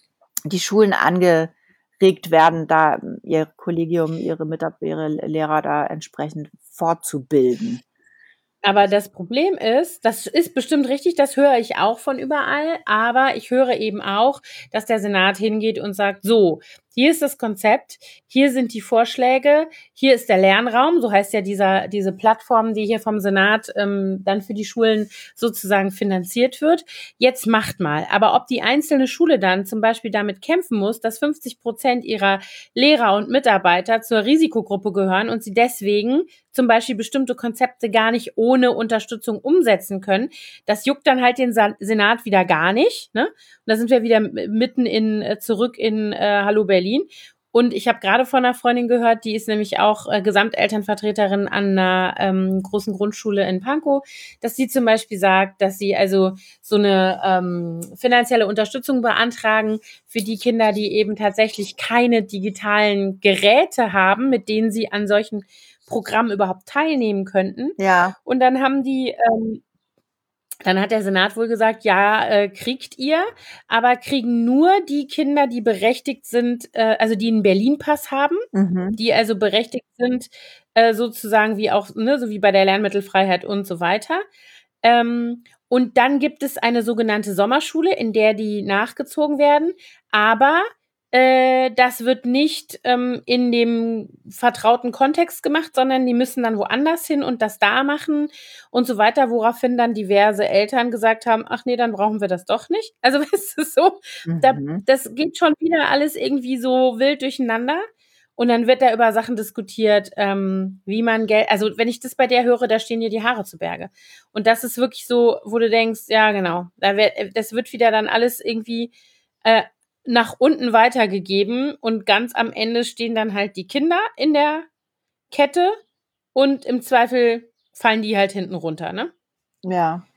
die Schulen angeregt werden, da ihr Kollegium, ihre Mitarbeiter, ihre Lehrer da entsprechend fortzubilden. Aber das Problem ist, das ist bestimmt richtig, das höre ich auch von überall, aber ich höre eben auch, dass der Senat hingeht und sagt, so, hier ist das Konzept, hier sind die Vorschläge, hier ist der Lernraum, so heißt ja dieser, diese Plattform, die hier vom Senat ähm, dann für die Schulen sozusagen finanziert wird. Jetzt macht mal. Aber ob die einzelne Schule dann zum Beispiel damit kämpfen muss, dass fünfzig Prozent ihrer Lehrer und Mitarbeiter zur Risikogruppe gehören und sie deswegen zum Beispiel bestimmte Konzepte gar nicht ohne Unterstützung umsetzen können. Das juckt dann halt den Senat wieder gar nicht. Ne? Und da sind wir wieder mitten in zurück in äh, Hallo Berlin. Und ich habe gerade von einer Freundin gehört, die ist nämlich auch äh, Gesamtelternvertreterin an einer ähm, großen Grundschule in Pankow, dass sie zum Beispiel sagt, dass sie also so eine ähm, finanzielle Unterstützung beantragen für die Kinder, die eben tatsächlich keine digitalen Geräte haben, mit denen sie an solchen Programm überhaupt teilnehmen könnten. Ja. Und dann haben die, ähm, dann hat der Senat wohl gesagt, ja, äh, kriegt ihr, aber kriegen nur die Kinder, die berechtigt sind, äh, also die einen Berlin-Pass haben, Mhm. die also berechtigt sind, äh, sozusagen wie auch, ne, so wie bei der Lernmittelfreiheit und so weiter. Ähm, und dann gibt es eine sogenannte Sommerschule, in der die nachgezogen werden, aber äh, das wird nicht ähm, in dem vertrauten Kontext gemacht, sondern die müssen dann woanders hin und das da machen und so weiter, woraufhin dann diverse Eltern gesagt haben, ach nee, dann brauchen wir das doch nicht. Also es ist so, da, Mhm. das geht schon wieder alles irgendwie so wild durcheinander. Und dann wird da über Sachen diskutiert, ähm, wie man Geld, also wenn ich das bei der höre, da stehen dir die Haare zu Berge. Und das ist wirklich so, wo du denkst, ja genau, da wird, das wird wieder dann alles irgendwie äh, nach unten weitergegeben und ganz am Ende stehen dann halt die Kinder in der Kette und im Zweifel fallen die halt hinten runter, ne? Ja.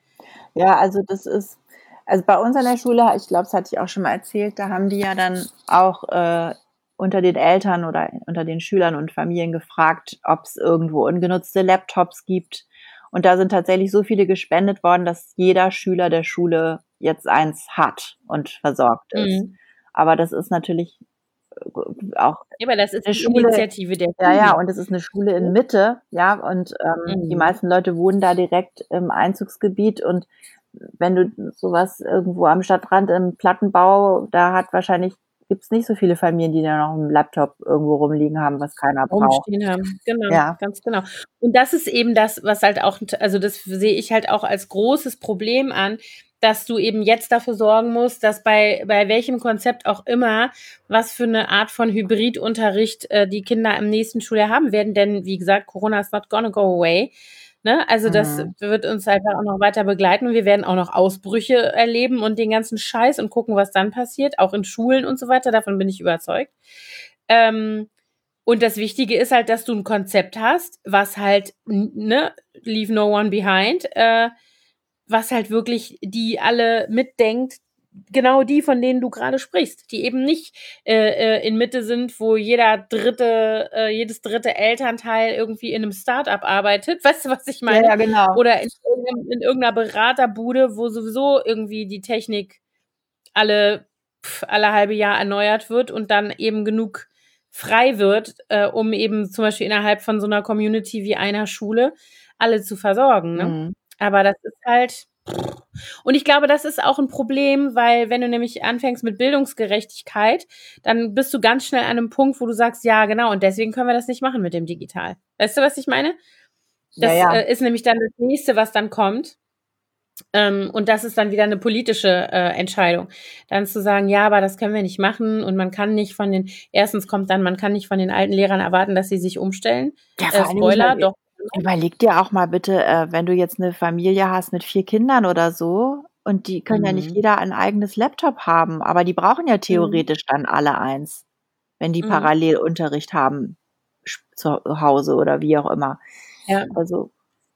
Ja, also das ist also bei uns an der Schule, ich glaube, das hatte ich auch schon mal erzählt, da haben die ja dann auch, äh, unter den Eltern oder unter den Schülern und Familien gefragt, ob's irgendwo ungenutzte Laptops gibt. Und da sind tatsächlich so viele gespendet worden, dass jeder Schüler der Schule jetzt eins hat und versorgt ist. Mhm. Aber das ist natürlich, äh, auch Ja, aber das ist 'ne die Schule Initiative der ja, ja, Schule, und es ist 'ne Schule in ne? Mitte, ja, und, ähm, die Mhm. meisten Leute wohnen da direkt im Einzugsgebiet und wenn du so was irgendwo am Stadtrand im Plattenbau, da hat wahrscheinlich gibt's nicht so viele Familien, die da noch 'n Laptop irgendwo rumliegen haben, was keiner braucht. Rumstehen haben, genau, Ja. ganz genau. Und das ist eben das, was halt auch t also das sehe ich halt auch als großes Problem an, dass du eben jetzt dafür sorgen musst, dass bei bei welchem Konzept auch immer, was für 'ne Art von Hybridunterricht, äh, die Kinder im nächsten Schuljahr haben werden. Denn wie gesagt, Corona is not gonna go away, ne? Also, das Mhm. wird uns einfach auch noch weiter begleiten und wir werden auch noch Ausbrüche erleben und den ganzen Scheiß und gucken, was dann passiert, auch in Schulen und so weiter, davon bin ich überzeugt. Ähm, und das Wichtige ist halt, dass du 'n Konzept hast, was halt, n ne, leave no one behind, äh, was halt wirklich die alle mitdenkt, genau die, von denen du grade sprichst, die eben nicht, äh, äh, in Mitte sind, wo jeder dritte äh, jedes dritte Elternteil irgendwie in 'nem Start-up arbeitet. Weißt du, was ich Ja, meine? ja, genau. Oder in irgend 'nem in irgend 'ner Beraterbude, wo sowieso irgendwie die Technik alle alle halbe Jahr erneuert wird und dann eben genug frei wird, äh, um eben zum Beispiel innerhalb von so 'ner Community wie einer Schule alle zu versorgen, ne? Mhm. Aber das ist halt und ich glaube, das ist auch 'n Problem, weil wenn du nämlich anfängst mit Bildungsgerechtigkeit, dann bist du ganz schnell an 'nem Punkt, wo du sagst: „Ja, genau, und deswegen können wir das nicht machen mit dem digital.“ Weißt du, was ich meine? Ja, Das, ja. äh, ist nämlich dann das Nächste, was dann kommt. Ähm, und das ist dann wieder 'ne politische, äh, Entscheidung. Dann zu sagen: „Ja, aber das können wir nicht machen und man kann nicht von den“ erstens kommt dann, man kann nicht von den alten Lehrern erwarten, dass sie sich umstellen. Ja, vor Äh, allen Dingen muss man Spoiler, ü doch. überleg dir auch mal bitte, äh, wenn du jetzt 'ne Familie hast mit vier Kindern oder so und die können ja nicht Mhm. jeder ein eigenes Laptop haben, aber die brauchen ja Mhm. theoretisch dann alle eins, wenn die Mhm. Parallelunterricht haben sch zu Hause oder wie auch immer. Ja. Also,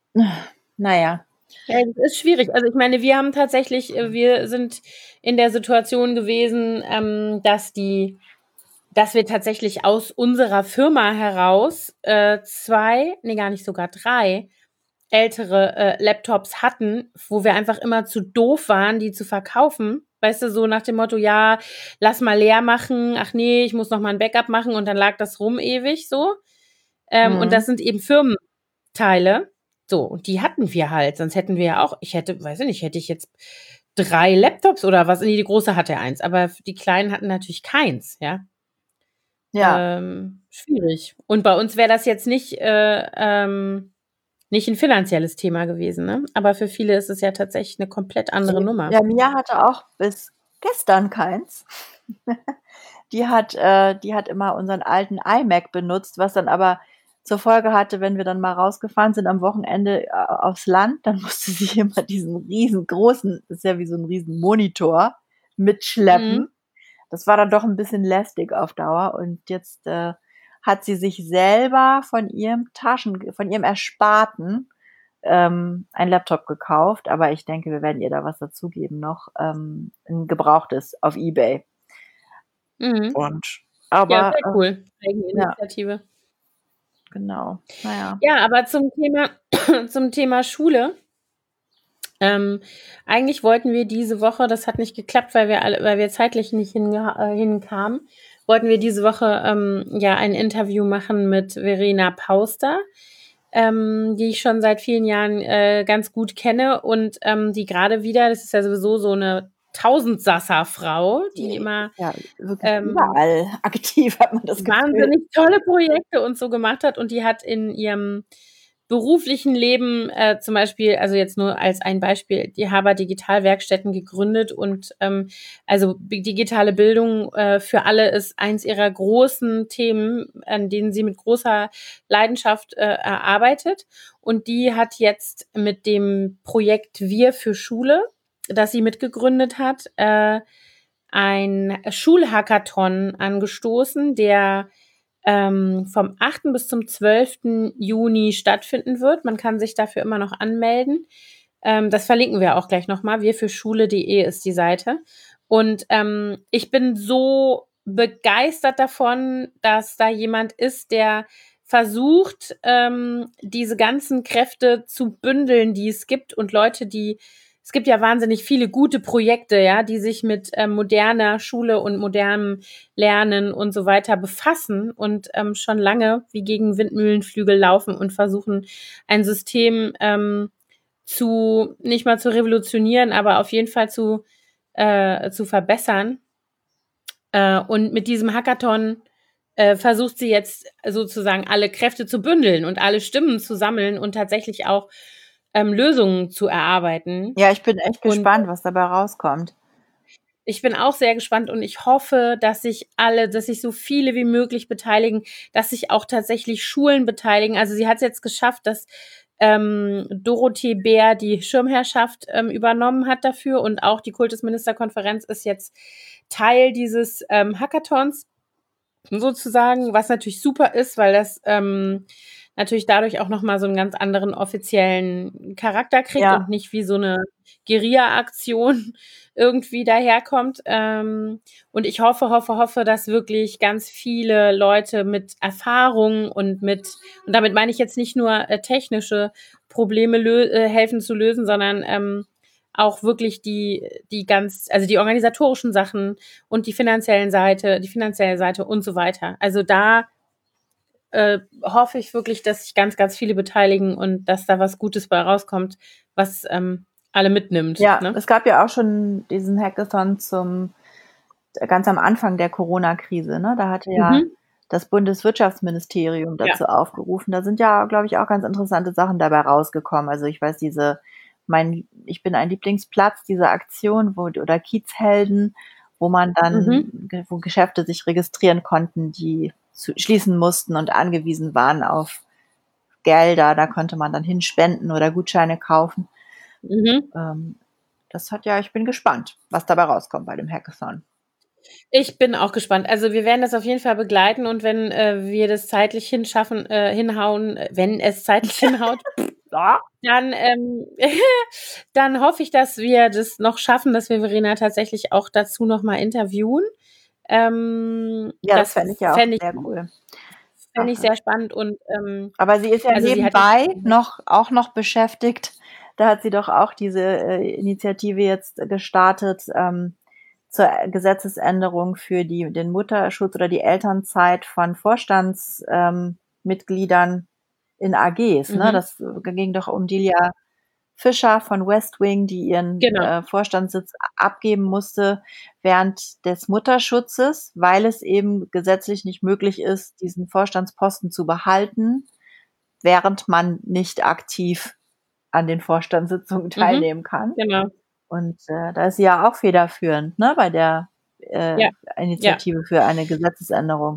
na ja. Ja, das ist schwierig. Also, ich meine, wir haben tatsächlich äh, wir sind in der Situation gewesen, ähm, dass die dass wir tatsächlich aus unserer Firma heraus, äh, zwei, ne, gar nicht sogar drei ältere, äh, Laptops hatten, wo wir einfach immer zu doof waren, die zu verkaufen. Weißt du, so nach dem Motto: „Ja, lass mal leer machen. Ach ne, ich muss noch mal 'n Backup machen“, und dann lag das rum ewig so. Ähm, und Mhm. das sind eben Firmenteile. So, und die hatten wir halt, sonst hätten wir ja auch ich hätte weiß ich nicht, hätte ich jetzt drei Laptops oder was ne, die Große hatte eins, aber f die Kleinen hatten natürlich keins, ja? Ja. Ähm, schwierig. Und bei uns wäre das jetzt nicht, äh, ähm nicht 'n finanzielles Thema gewesen, ne? Aber für viele ist es ja tatsächlich 'ne komplett andere Nummer. Ja, Mia hatte auch bis gestern keins. Die hat äh, die hat immer unseren alten iMac benutzt, was dann aber zur Folge hatte, wenn wir dann mal rausgefahren sind am Wochenende, äh, aufs Land, dann musste sie immer diesen riesengroßen ist ja wie so 'n Riesenmonitor Mhm. mitschleppen. Das war dann doch 'n bisschen lästig auf Dauer und jetzt, äh, hat sie sich selber von ihrem Taschenge von ihrem Ersparten, ähm, ein Laptop gekauft, aber ich denke, wir werden ihr da was dazugeben noch, ähm, 'n gebrauchtes auf eBay. Mhm. Und Ja, aber, sehr äh cool, ja. Eigeninitiative. Genau, na ja. Ja, aber zum Thema zum Thema Schule ähm, eigentlich wollten wir diese Woche das hat nicht geklappt, weil wir alle weil wir zeitlich nicht hingeha äh, hinkamen, wollten wir diese Woche, ähm, ja, ein Interview machen mit Verena Pauster, ähm, die ich schon seit vielen Jahren, äh, ganz gut kenne und, ähm, die grade wieder das ist ja sowieso so 'ne Tausendsassa-Frau, die Die immer, ist ja wirklich ähm überall aktiv, hat man das Gefühl. wahnsinnig tolle Projekte und so gemacht hat und die hat in ihrem beruflichen Leben, äh, zum Beispiel also jetzt nur als ein Beispiel, die Haber Digitalwerkstätten gegründet und, ähm, also bi digitale Bildung, äh, für alle ist eins ihrer großen Themen, an denen sie mit großer Leidenschaft, äh, äh, arbeitet. Und die hat jetzt mit dem Projekt Wir für Schule, das sie mitgegründet hat, äh, ein Schulhackathon angestoßen, der, ähm, vom achten bis zum zwölften Juni stattfinden wird. Man kann sich dafür immer noch anmelden. Ähm, das verlinken wir auch gleich nochmal. wir für schule punkt de ist die Seite. Und ähm, ich bin so begeistert davon, dass da jemand ist, der versucht, ähm, diese ganzen Kräfte zu bündeln, die es gibt und Leute, die es gibt ja wahnsinnig viele gute Projekte, ja, die sich mit ähm, moderner Schule und modernem Lernen und so weiter befassen und ähm, schon lange wie gegen Windmühlenflügel laufen und versuchen, ein System ähm, zu, nicht mal zu revolutionieren, aber auf jeden Fall zu, äh, zu verbessern. Äh, und mit diesem Hackathon äh, versucht sie jetzt sozusagen alle Kräfte zu bündeln und alle Stimmen zu sammeln und tatsächlich auch ähm, Lösungen zu erarbeiten. Ja, ich bin echt Und gespannt, was dabei rauskommt. ich bin auch sehr gespannt und ich hoffe, dass sich alle, dass sich so viele wie möglich beteiligen, dass sich auch tatsächlich Schulen beteiligen. Also sie hat es jetzt geschafft, dass ähm, Dorothee Bär die Schirmherrschaft ähm, übernommen hat dafür und auch die Kultusministerkonferenz ist jetzt Teil dieses ähm, Hackathons sozusagen, was natürlich super ist, weil das ähm, natürlich dadurch auch nochmal so einen ganz anderen offiziellen Charakter kriegt Ja. und nicht wie so eine Guerilla-Aktion irgendwie daherkommt. Ähm, und ich hoffe, hoffe, hoffe, dass wirklich ganz viele Leute mit Erfahrung und mit, und damit meine ich jetzt nicht nur äh, technische Probleme lö- äh, helfen zu lösen, sondern ähm, auch wirklich die, die ganz, also die organisatorischen Sachen und die finanziellen Seite, die finanzielle Seite und so weiter. Also da äh, hoffe ich wirklich, dass sich ganz, ganz viele beteiligen und dass da was Gutes bei rauskommt, was ähm, alle mitnimmt. Ja, Ne? es gab ja auch schon diesen Hackathon zum ganz am Anfang der Corona-Krise, ne? Da hatte ja Mhm. das Bundeswirtschaftsministerium Ja. dazu aufgerufen. Da sind ja, glaube ich, auch ganz interessante Sachen dabei rausgekommen. Also ich weiß, diese mein Ich bin ein Lieblingsplatz, diese Aktion, wo oder Kiezhelden, wo man dann, Mhm. wo Geschäfte sich registrieren konnten, die zu, schließen mussten und angewiesen waren auf Gelder. Da konnte man dann hinspenden oder Gutscheine kaufen. Mhm. Ähm, das hat ja, ich bin gespannt, was dabei rauskommt bei dem Hackathon. Ich bin auch gespannt. Also wir werden das auf jeden Fall begleiten und wenn äh, wir das zeitlich hinschaffen, äh, hinhauen, äh, wenn es zeitlich hinhaut, Ja. dann, ähm, dann hoffe ich, dass wir das noch schaffen, dass wir Verena tatsächlich auch dazu nochmal interviewen. Ähm, Ja, das das fände ich ja auch fände ich, sehr cool. fände ich sehr spannend und ähm, Aber sie ist ja also sie hat jetzt nebenbei noch auch noch beschäftigt. Da hat sie doch auch diese äh, Initiative jetzt gestartet ähm, zur Gesetzesänderung für die, den Mutterschutz oder die Elternzeit von Vorstandsmitgliedern ähm, Mitgliedern in A Gs. Ne? mhm, Das ging doch um Delia Fischer von West Wing, die ihren genau. äh, Vorstandssitz abgeben musste während des Mutterschutzes, weil es eben gesetzlich nicht möglich ist, diesen Vorstandsposten zu behalten, während man nicht aktiv an den Vorstandssitzungen Mhm, teilnehmen kann. genau. Und äh, da ist sie ja auch federführend, ne, bei der äh, Ja, ja. Initiative für eine Gesetzesänderung.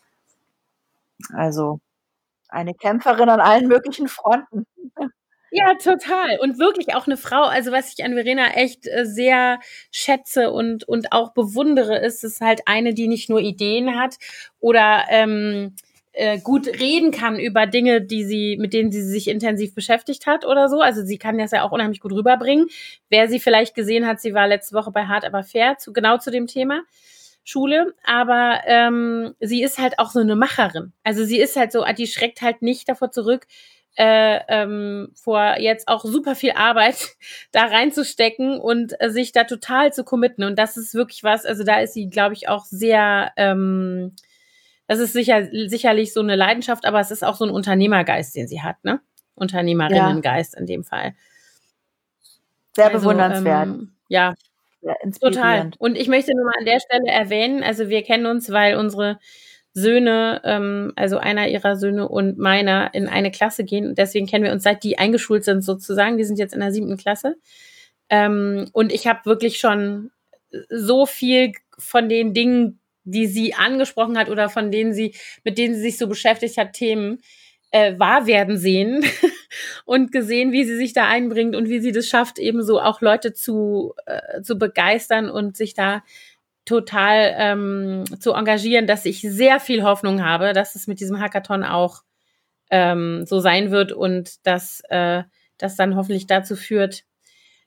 Also eine Kämpferin an allen möglichen Fronten. Ja, total. Und wirklich auch eine Frau, also was ich an Verena echt äh, sehr schätze und, und auch bewundere, ist, ist halt eine, die nicht nur Ideen hat oder ähm, äh, gut reden kann über Dinge, die sie, mit denen sie sich intensiv beschäftigt hat oder so. Also sie kann das ja auch unheimlich gut rüberbringen. Wer sie vielleicht gesehen hat, sie war letzte Woche bei Hart aber fair, zu, genau zu dem Thema Schule, aber ähm, sie ist halt auch so eine Macherin. Also sie ist halt so, die schreckt halt nicht davor zurück, äh, ähm, vor jetzt auch super viel Arbeit da reinzustecken und äh, sich da total zu committen. Und das ist wirklich was, also da ist sie, glaube ich, auch sehr, ähm, das ist sicher, sicherlich so eine Leidenschaft, aber es ist auch so ein Unternehmergeist, den sie hat, ne? Ja, Unternehmerinnengeist in dem Fall. sehr Also, bewundernswert, ähm, ja, sehr total. inspirierend. Und ich möchte nur mal an der Stelle erwähnen, also wir kennen uns, weil unsere Söhne, ähm, also einer ihrer Söhne und meiner, in eine Klasse gehen. Und deswegen kennen wir uns, seit die eingeschult sind sozusagen. Die sind jetzt in der siebten Klasse. Ähm, und ich habe wirklich schon so viel von den Dingen, die sie angesprochen hat oder von denen sie, mit denen sie sich so beschäftigt hat, Themen äh, wahr werden sehen und gesehen, wie sie sich da einbringt und wie sie das schafft, eben so auch Leute zu, äh, zu begeistern und sich da total ähm, zu engagieren, dass ich sehr viel Hoffnung habe, dass es mit diesem Hackathon auch ähm, so sein wird und dass äh, das dann hoffentlich dazu führt,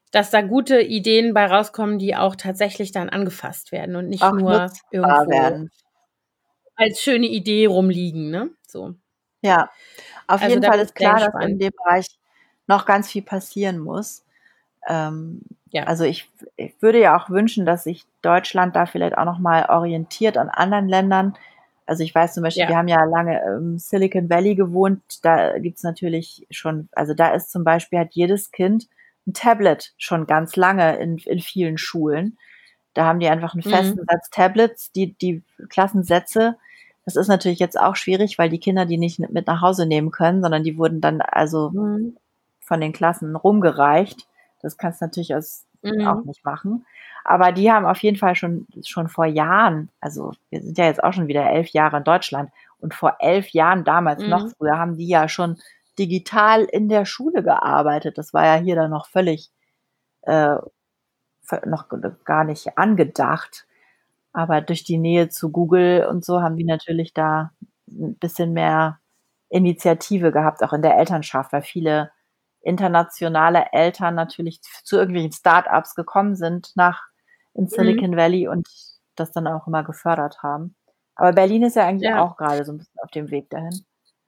dass da gute Ideen bei rauskommen, die auch tatsächlich dann angefasst werden und nicht Auch nur nutzbar irgendwo werden. als schöne Idee rumliegen, ne? So. Ja, auf Also, jeden da Fall bin ich ist sehr klar, dass gespannt. in dem Bereich noch ganz viel passieren muss. Ähm, Ja. also, ich w ich würde ja auch wünschen, dass sich Deutschland da vielleicht auch noch mal orientiert an anderen Ländern. Also, ich weiß zum Beispiel, Ja. wir haben ja lange im Silicon Valley gewohnt, da gibt's natürlich schon also, da ist zum Beispiel hat jedes Kind 'n Tablet schon ganz lange in in vielen Schulen. Da haben die einfach 'n Mhm. festen Satz Tablets, die die Klassensätze das ist natürlich jetzt auch schwierig, weil die Kinder die nicht mit nach Hause nehmen können, sondern die wurden dann also Mhm. von den Klassen rumgereicht. Das kannst du natürlich als auch Mhm. nicht machen. Aber die haben auf jeden Fall schon schon vor Jahren also, wir sind ja jetzt auch schon wieder elf Jahre in Deutschland und vor elf Jahren, damals noch Mhm. früher, haben die ja schon digital in der Schule gearbeitet. Das war ja hier dann noch völlig, äh, v noch g gar nicht angedacht. Aber durch die Nähe zu Google und so haben die natürlich da 'n bisschen mehr Initiative gehabt, auch in der Elternschaft, weil viele internationale Eltern natürlich z zu irgendwelchen Start-ups gekommen sind nach ins Mhm. Silicon Valley und das dann auch immer gefördert haben. Aber Berlin ist ja eigentlich Ja. auch grade so 'n bisschen auf dem Weg dahin.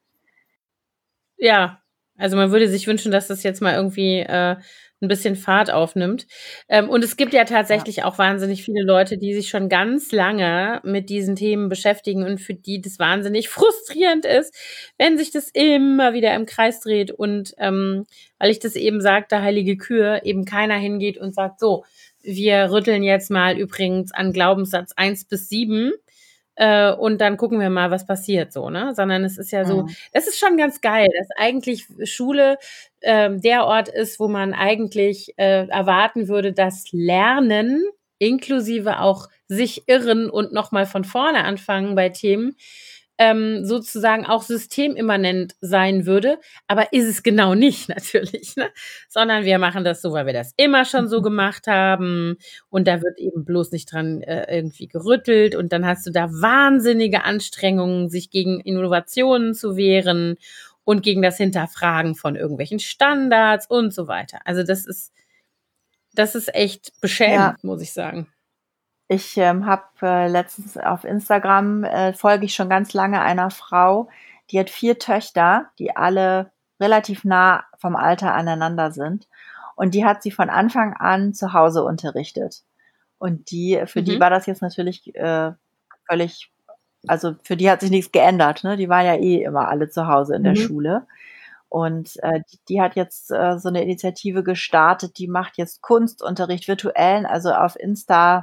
Ja, also, man würde sich wünschen, dass das jetzt mal irgendwie, äh, 'n bisschen Fahrt aufnimmt. Ähm, und es gibt ja Ja. tatsächlich auch wahnsinnig viele Leute, die sich schon ganz lange mit diesen Themen beschäftigen und für die das wahnsinnig frustrierend ist, wenn sich das immer wieder im Kreis dreht und, ähm, weil ich das eben sagte, heilige Kühe, eben keiner hingeht und sagt: „So, wir rütteln jetzt mal übrigens an Glaubenssatz eins bis sieben, äh, und dann gucken wir mal, was passiert“, so, ne? Sondern es ist ja so Mhm. das ist schon ganz geil, dass eigentlich Schule, ähm, der Ort ist, wo man eigentlich, äh, erwarten würde, dass Lernen inklusive auch sich irren und noch mal von vorne anfangen bei Themen, ähm, sozusagen auch systemimmanent sein würde. Aber ist es genau nicht natürlich, ne? Sondern wir machen das so, weil wir das immer schon so gemacht haben und da wird eben bloß nicht dran, äh, irgendwie gerüttelt und dann hast du da wahnsinnige Anstrengungen, sich gegen Innovationen zu wehren und gegen das Hinterfragen von irgendwelchen Standards und so weiter. Also, das ist das ist echt Ja. beschämend, muss ich sagen. Ich, ähm, habe, äh, letztens auf Instagram, äh, folge ich schon ganz lange einer Frau, die hat vier Töchter, die alle relativ nah vom Alter aneinander sind. Und die hat sie von Anfang an zu Hause unterrichtet. Und die für die Mhm. war das jetzt natürlich, äh, völlig also, für die hat sich nix geändert, ne? Die waren ja eh immer alle zu Hause in der Mhm. Schule. Und, äh, d die hat jetzt, äh, so 'ne Initiative gestartet, die macht jetzt Kunstunterricht, virtuellen, also, auf Insta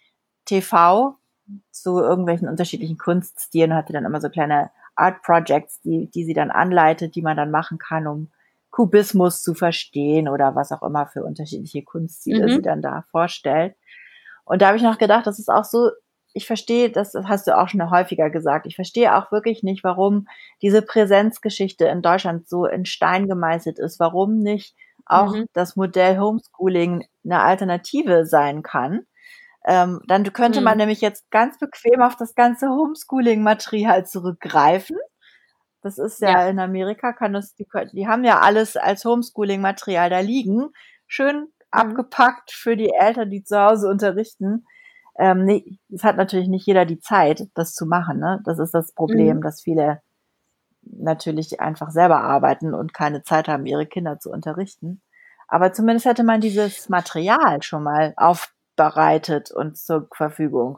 TV zu irgendwelchen unterschiedlichen Kunststilen, hat sie dann immer so kleine Art Projects, die die sie dann anleitet, die man dann machen kann, um Kubismus zu verstehen oder was auch immer für unterschiedliche Kunststile sie Mhm. dann da vorstellt. Und da habe ich noch gedacht, das ist auch so ich verstehe das hast du auch schon häufiger gesagt. Ich verstehe auch wirklich nicht, warum diese Präsenzgeschichte in Deutschland so in Stein gemeißelt ist, warum nicht auch Mhm. das Modell Homeschooling 'ne Alternative sein kann. Ähm, dann könnte man Mhm. nämlich jetzt ganz bequem auf das ganze Homeschooling-Material zurückgreifen. Das ist Ja. ja in Amerika kann das die könn die haben ja alles als Homeschooling-Material da liegen, schön Mhm. abgepackt für die Eltern, die zu Hause unterrichten. Ähm, ne, es hat natürlich nicht jeder die Zeit, das zu machen, ne? Das ist das Mhm. Problem, dass viele natürlich einfach selber arbeiten und keine Zeit haben, ihre Kinder zu unterrichten. Aber zumindest hätte man dieses Material schon mal aufbereitet und zur Verfügung.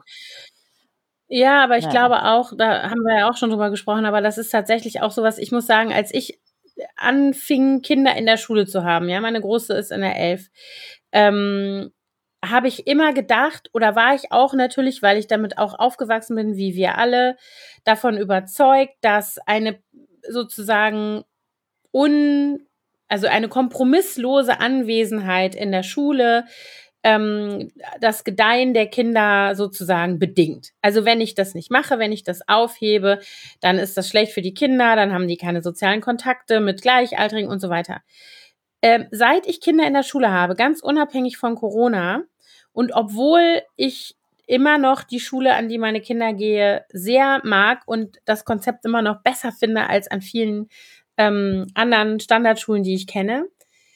Ja, aber ich Na ja. glaube auch da haben wir ja auch schon drüber gesprochen, aber das ist tatsächlich auch so was ich muss sagen, als ich anfing, Kinder in der Schule zu haben, ja, meine Große ist in der elf, ähm, habe ich immer gedacht oder war ich auch natürlich, weil ich damit auch aufgewachsen bin, wie wir alle, davon überzeugt, dass eine sozusagen un also, eine kompromisslose Anwesenheit in der Schule, ähm, das Gedeihen der Kinder sozusagen bedingt. Also, wenn ich das nicht mache, wenn ich das aufhebe, dann ist das schlecht für die Kinder, dann haben die keine sozialen Kontakte mit Gleichaltrigen und so weiter. Ähm, seit ich Kinder in der Schule habe, ganz unabhängig von Corona und obwohl ich immer noch die Schule, an die meine Kinder gehe, sehr mag und das Konzept immer noch besser finde als an vielen, ähm, anderen Standardschulen, die ich kenne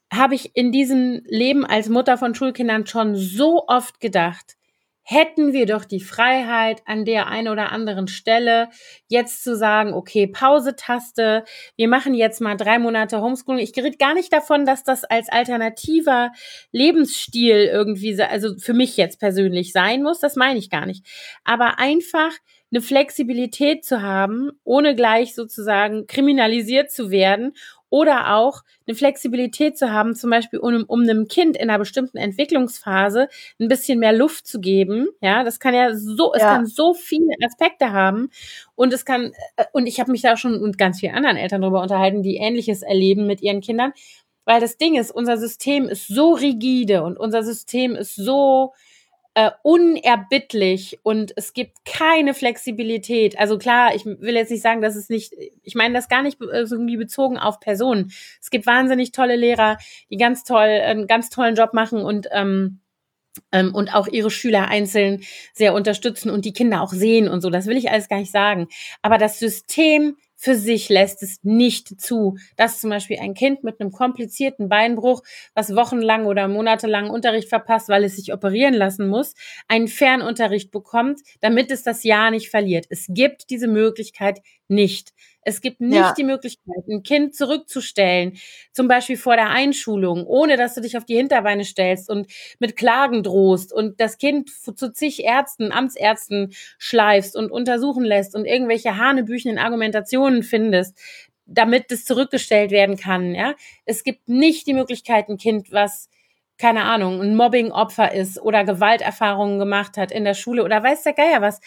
habe ich in diesem Leben als Mutter von Schulkindern schon so oft gedacht, hätten wir doch die Freiheit an der einen oder anderen Stelle, jetzt zu sagen, okay, Pause-Taste, wir machen jetzt mal drei Monate Homeschooling. Ich rede gar nicht davon, dass das als alternativer Lebensstil irgendwie, also für mich jetzt persönlich sein muss, das meine ich gar nicht. Aber einfach eine Flexibilität zu haben, ohne gleich sozusagen kriminalisiert zu werden, oder auch eine Flexibilität zu haben, zum Beispiel um, um einem Kind in einer bestimmten Entwicklungsphase ein bisschen mehr Luft zu geben. Ja, das kann ja so, es Ja. kann so viele Aspekte haben. Und es kann, und ich habe mich da schon mit ganz vielen anderen Eltern darüber unterhalten, die Ähnliches erleben mit ihren Kindern. Weil das Ding ist, unser System ist so rigide und unser System ist so äh, unerbittlich und es gibt keine Flexibilität. Also klar, ich will jetzt nicht sagen, dass es nicht, ich meine das gar nicht irgendwie bezogen auf Personen. Es gibt wahnsinnig tolle Lehrer, die ganz toll, einen ganz tollen Job machen und ähm, ähm, und auch ihre Schüler einzeln sehr unterstützen und die Kinder auch sehen und so. Das will ich alles gar nicht sagen. Aber das System für sich lässt es nicht zu, dass zum Beispiel ein Kind mit einem komplizierten Beinbruch, was wochenlang oder monatelang Unterricht verpasst, weil es sich operieren lassen muss, einen Fernunterricht bekommt, damit es das Jahr nicht verliert. Es gibt diese Möglichkeit nicht. Es gibt nicht Ja. die Möglichkeit, ein Kind zurückzustellen, zum Beispiel vor der Einschulung, ohne dass du dich auf die Hinterbeine stellst und mit Klagen drohst und das Kind zu zig Ärzten, Amtsärzten schleifst und untersuchen lässt und irgendwelche hanebüchenen Argumentationen findest, damit es zurückgestellt werden kann. Ja? Es gibt nicht die Möglichkeit, ein Kind, was, keine Ahnung, ein Mobbing-Opfer ist oder Gewalterfahrungen gemacht hat in der Schule oder weiß der Geier was,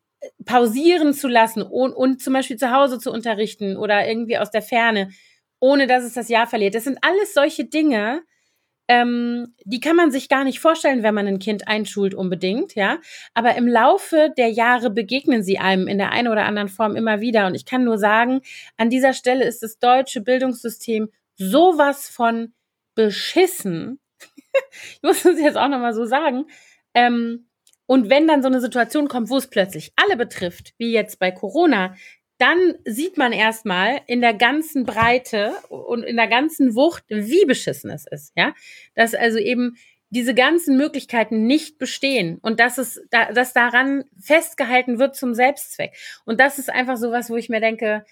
pausieren zu lassen und, und zum Beispiel zu Hause zu unterrichten oder irgendwie aus der Ferne, ohne dass es das Jahr verliert. Das sind alles solche Dinge, ähm, die kann man sich gar nicht vorstellen, wenn man ein Kind einschult unbedingt, ja. Aber im Laufe der Jahre begegnen sie einem in der einen oder anderen Form immer wieder. Und ich kann nur sagen, an dieser Stelle ist das deutsche Bildungssystem sowas von beschissen. Ich muss es jetzt auch nochmal so sagen. Ähm, und wenn dann so eine Situation kommt, wo es plötzlich alle betrifft, wie jetzt bei Corona, dann sieht man erstmal in der ganzen Breite und in der ganzen Wucht, wie beschissen es ist, ja. Dass also eben diese ganzen Möglichkeiten nicht bestehen und dass es, dass daran festgehalten wird zum Selbstzweck. Und das ist einfach sowas, wo ich mir denke,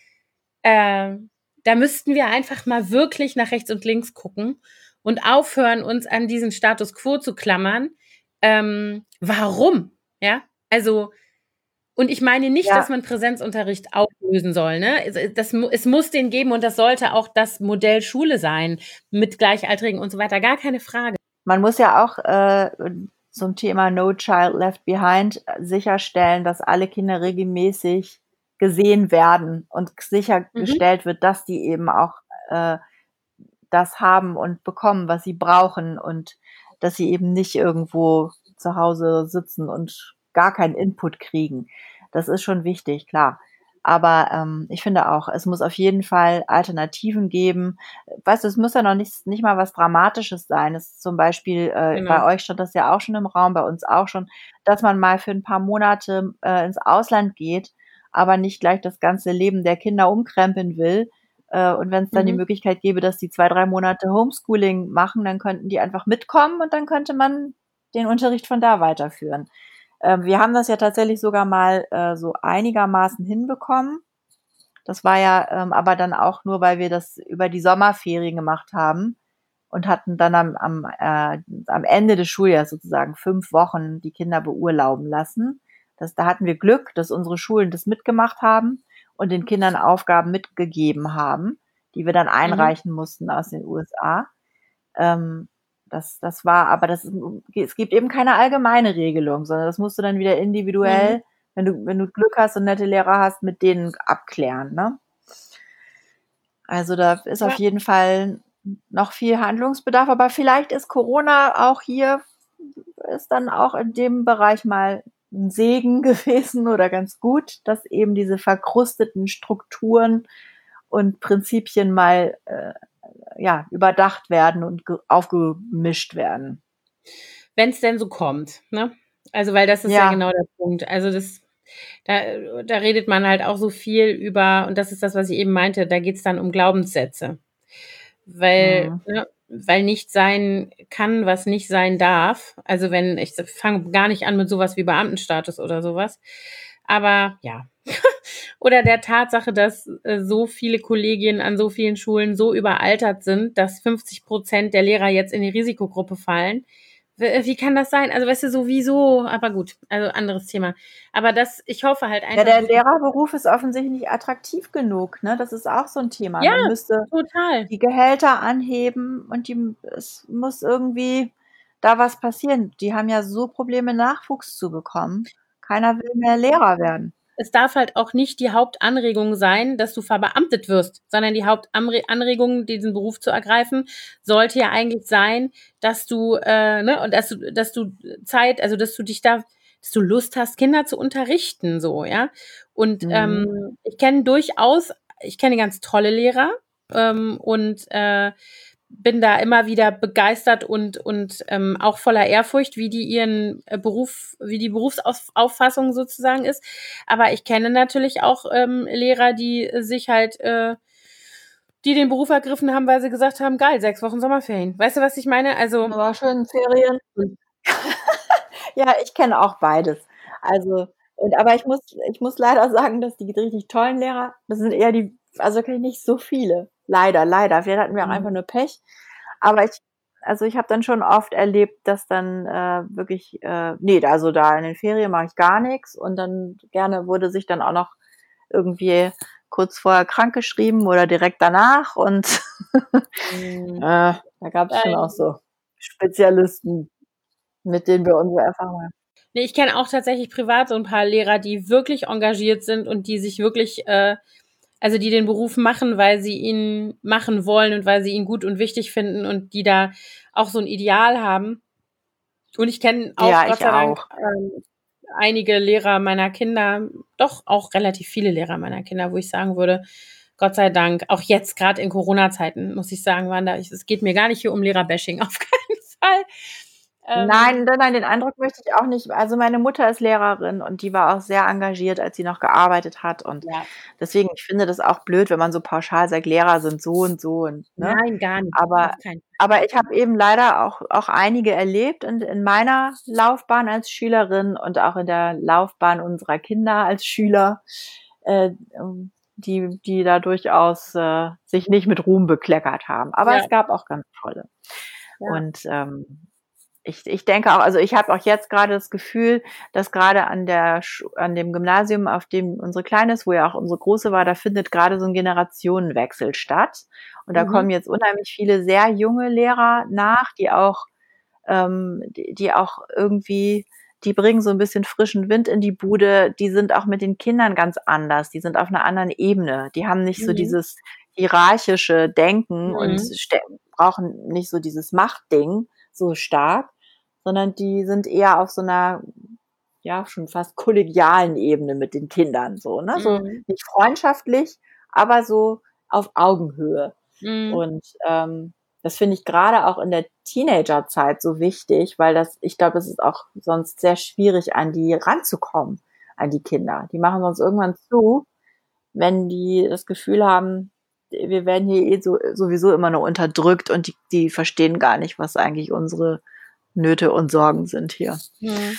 äh, da müssten wir einfach mal wirklich nach rechts und links gucken und aufhören, uns an diesen Status quo zu klammern. Ähm, warum? Ja, also, und ich meine nicht, Ja. dass man Präsenzunterricht auflösen soll. Ne? Das, es muss den geben und das sollte auch das Modell Schule sein, mit Gleichaltrigen und so weiter, gar keine Frage. Man muss ja auch äh, zum Thema No Child Left Behind sicherstellen, dass alle Kinder regelmäßig gesehen werden und sichergestellt mhm. wird, dass die eben auch äh, das haben und bekommen, was sie brauchen und dass sie eben nicht irgendwo zu Hause sitzen und gar keinen Input kriegen. Das ist schon wichtig, klar. Aber ähm, ich finde auch, es muss auf jeden Fall Alternativen geben. Weißt du, es muss ja noch nicht, nicht mal was Dramatisches sein. Es ist zum Beispiel, äh, genau. Bei euch stand das ja auch schon im Raum, bei uns auch schon, dass man mal für ein paar Monate äh, ins Ausland geht, aber nicht gleich das ganze Leben der Kinder umkrempeln will. Äh, und wenn es dann mhm. die Möglichkeit gäbe, dass die zwei, drei Monate Homeschooling machen, dann könnten die einfach mitkommen und dann könnte man den Unterricht von da weiterführen. Wir haben das ja tatsächlich sogar mal äh, so einigermaßen hinbekommen. Das war ja ähm, aber dann auch nur, weil wir das über die Sommerferien gemacht haben und hatten dann am, am, äh, am Ende des Schuljahres sozusagen fünf Wochen die Kinder beurlauben lassen. Das, da hatten wir Glück, dass unsere Schulen das mitgemacht haben und den Kindern Aufgaben mitgegeben haben, die wir dann einreichen mhm. mussten aus den U S A. Ähm, Das, das war, aber das, es gibt eben keine allgemeine Regelung, sondern das musst du dann wieder individuell, mhm. wenn du, wenn du Glück hast und nette Lehrer hast, mit denen abklären, ne? Also da ist ja. auf jeden Fall noch viel Handlungsbedarf, aber vielleicht ist Corona auch hier, ist dann auch in dem Bereich mal ein Segen gewesen oder ganz gut, dass eben diese verkrusteten Strukturen und Prinzipien mal äh, ja, überdacht werden und ge- aufgemischt werden. Wenn es denn so kommt, ne? Also, weil das ist ja, ja genau der Punkt. Also, das, da, da redet man halt auch so viel über, und das ist das, was ich eben meinte, da geht es dann um Glaubenssätze. Weil, mhm. ne, weil nicht sein kann, was nicht sein darf. Also wenn ich fange gar nicht an mit sowas wie Beamtenstatus oder sowas. Aber ja. Oder der Tatsache, dass äh, so viele Kollegien an so vielen Schulen so überaltert sind, dass fünfzig Prozent der Lehrer jetzt in die Risikogruppe fallen. Wie, wie kann das sein? Also weißt du, sowieso, aber gut, also anderes Thema. Aber das, ich hoffe halt einfach. Ja, der Lehrerberuf ist offensichtlich nicht attraktiv genug, ne? Das ist auch so ein Thema. Ja, Man müsste total. die Gehälter anheben und die, es muss irgendwie da was passieren. Die haben ja so Probleme, Nachwuchs zu bekommen. Keiner will mehr Lehrer werden. Es darf halt auch nicht die Hauptanregung sein, dass du verbeamtet wirst, sondern die Hauptanregung, diesen Beruf zu ergreifen, sollte ja eigentlich sein, dass du, äh, ne, und dass du, dass du Zeit, also dass du dich da, dass du Lust hast, Kinder zu unterrichten, so, ja. Und Mhm. ähm, ich kenne durchaus, ich kenne ganz tolle Lehrer ähm, und äh, bin da immer wieder begeistert und und ähm, auch voller Ehrfurcht, wie die ihren äh, Beruf, wie die Berufsauffassung sozusagen ist. Aber ich kenne natürlich auch ähm, Lehrer, die sich halt, äh, die den Beruf ergriffen haben, weil sie gesagt haben, geil, sechs Wochen Sommerferien. Weißt du, was ich meine? Also Aber schön Ferien. Ja, ich kenne auch beides. Also, und aber ich muss, ich muss leider sagen, dass die richtig tollen Lehrer, das sind eher die, also wirklich nicht so viele. Leider, leider. Vielleicht hatten wir auch Mhm. einfach nur Pech. Aber ich, also ich habe dann schon oft erlebt, dass dann äh, wirklich, äh, nee, also da in den Ferien mache ich gar nichts und dann gerne wurde sich dann auch noch irgendwie kurz vorher krankgeschrieben oder direkt danach und Mhm. äh, da gab es schon auch so Spezialisten, mit denen wir unsere Erfahrungen haben. Nee, ich kenne auch tatsächlich privat so ein paar Lehrer, die wirklich engagiert sind und die sich wirklich, äh, also die den Beruf machen, weil sie ihn machen wollen und weil sie ihn gut und wichtig finden und die da auch so ein Ideal haben. Und ich kenne auch, Ja, Gott ich sei Dank, auch. ähm, einige Lehrer meiner Kinder, doch auch relativ viele Lehrer meiner Kinder, wo ich sagen würde, Gott sei Dank, auch jetzt gerade in Corona-Zeiten, muss ich sagen, waren da, ich, es geht mir gar nicht hier um Lehrerbashing, auf keinen Fall. Ähm, Nein, nein, nein, den Eindruck möchte ich auch nicht. Also meine Mutter ist Lehrerin und die war auch sehr engagiert, als sie noch gearbeitet hat. Und ja, deswegen, ich finde das auch blöd, wenn man so pauschal sagt, Lehrer sind so und so und ne. nein, gar nicht, Aber auf keinen Fall. aber ich habe eben leider auch auch einige erlebt in, in meiner Laufbahn als Schülerin und auch in der Laufbahn unserer Kinder als Schüler, äh, die die da durchaus äh, sich nicht mit Ruhm bekleckert haben. Aber Ja, es gab auch ganz tolle. ja. Und ähm, ich, ich denke auch, also ich habe auch jetzt gerade das Gefühl, dass gerade an der Schu- an dem Gymnasium, auf dem unsere Kleine ist, wo ja auch unsere Große war, da findet gerade so ein Generationenwechsel statt. Und da Mhm. kommen jetzt unheimlich viele sehr junge Lehrer nach, die auch, ähm, die, die auch irgendwie, die bringen so ein bisschen frischen Wind in die Bude. Die sind auch mit den Kindern ganz anders. Die sind auf einer anderen Ebene. Die haben nicht so Mhm. dieses hierarchische Denken und Mhm. ste- brauchen nicht so dieses Machtding so stark, sondern die sind eher auf so einer, ja, schon fast kollegialen Ebene mit den Kindern, so, ne, so Mhm. nicht freundschaftlich, aber so auf Augenhöhe. Mhm. Und ähm, das finde ich gerade auch in der Teenagerzeit so wichtig, weil das, ich glaube, es ist auch sonst sehr schwierig, an die ranzukommen, an die Kinder. Die machen sonst irgendwann zu, wenn die das Gefühl haben, wir werden hier eh so, sowieso immer nur unterdrückt und die, die verstehen gar nicht, was eigentlich unsere Nöte und Sorgen sind hier. Mhm.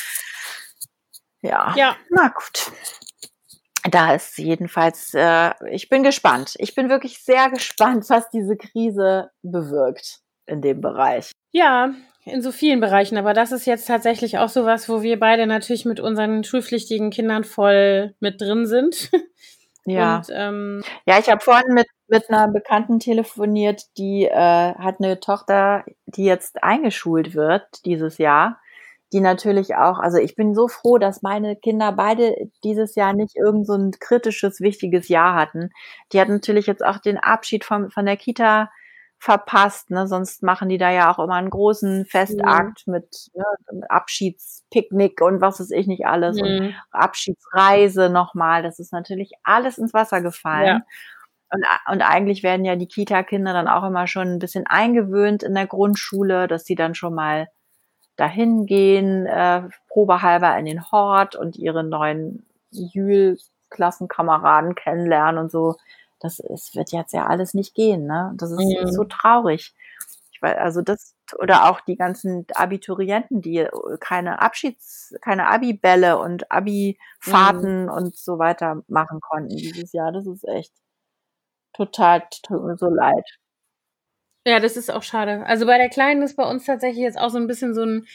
Ja, Ja, na gut. Da ist jedenfalls, äh, ich bin gespannt. Ich bin wirklich sehr gespannt, was diese Krise bewirkt in dem Bereich. ja, in so vielen Bereichen. Aber das ist jetzt tatsächlich auch so was, wo wir beide natürlich mit unseren schulpflichtigen Kindern voll mit drin sind. Und Ja, ähm, ja, ich habe vorhin mit mit einer Bekannten telefoniert, die äh, hat eine Tochter, die jetzt eingeschult wird dieses Jahr, die natürlich auch, also ich bin so froh, dass meine Kinder beide dieses Jahr nicht irgend so ein kritisches, wichtiges Jahr hatten. Die hat natürlich jetzt auch den Abschied von, von der Kita verpasst, ne? Sonst machen die da ja auch immer einen großen mhm. Festakt mit, ne, Abschiedspicknick und was weiß ich nicht alles und Mhm. Abschiedsreise nochmal. Das ist natürlich alles ins Wasser Ja. gefallen. Und, und eigentlich werden ja die Kita-Kinder dann auch immer schon ein bisschen eingewöhnt in der Grundschule, dass sie dann schon mal dahin gehen, äh, probehalber in den Hort und ihre neuen Jül-Klassenkameraden kennenlernen und so. Das, es wird jetzt ja alles nicht gehen, ne? Das ist, ist so Mhm. traurig. weil also das oder auch die ganzen Abiturienten, die keine Abschieds keine Abi-Bälle und Abi-Fahrten Mhm. und so weiter machen konnten dieses Jahr. Das ist echt total tut mir so leid. Ja, das ist auch schade. Also, bei der Kleinen ist bei uns tatsächlich jetzt auch so 'n bisschen so 'n,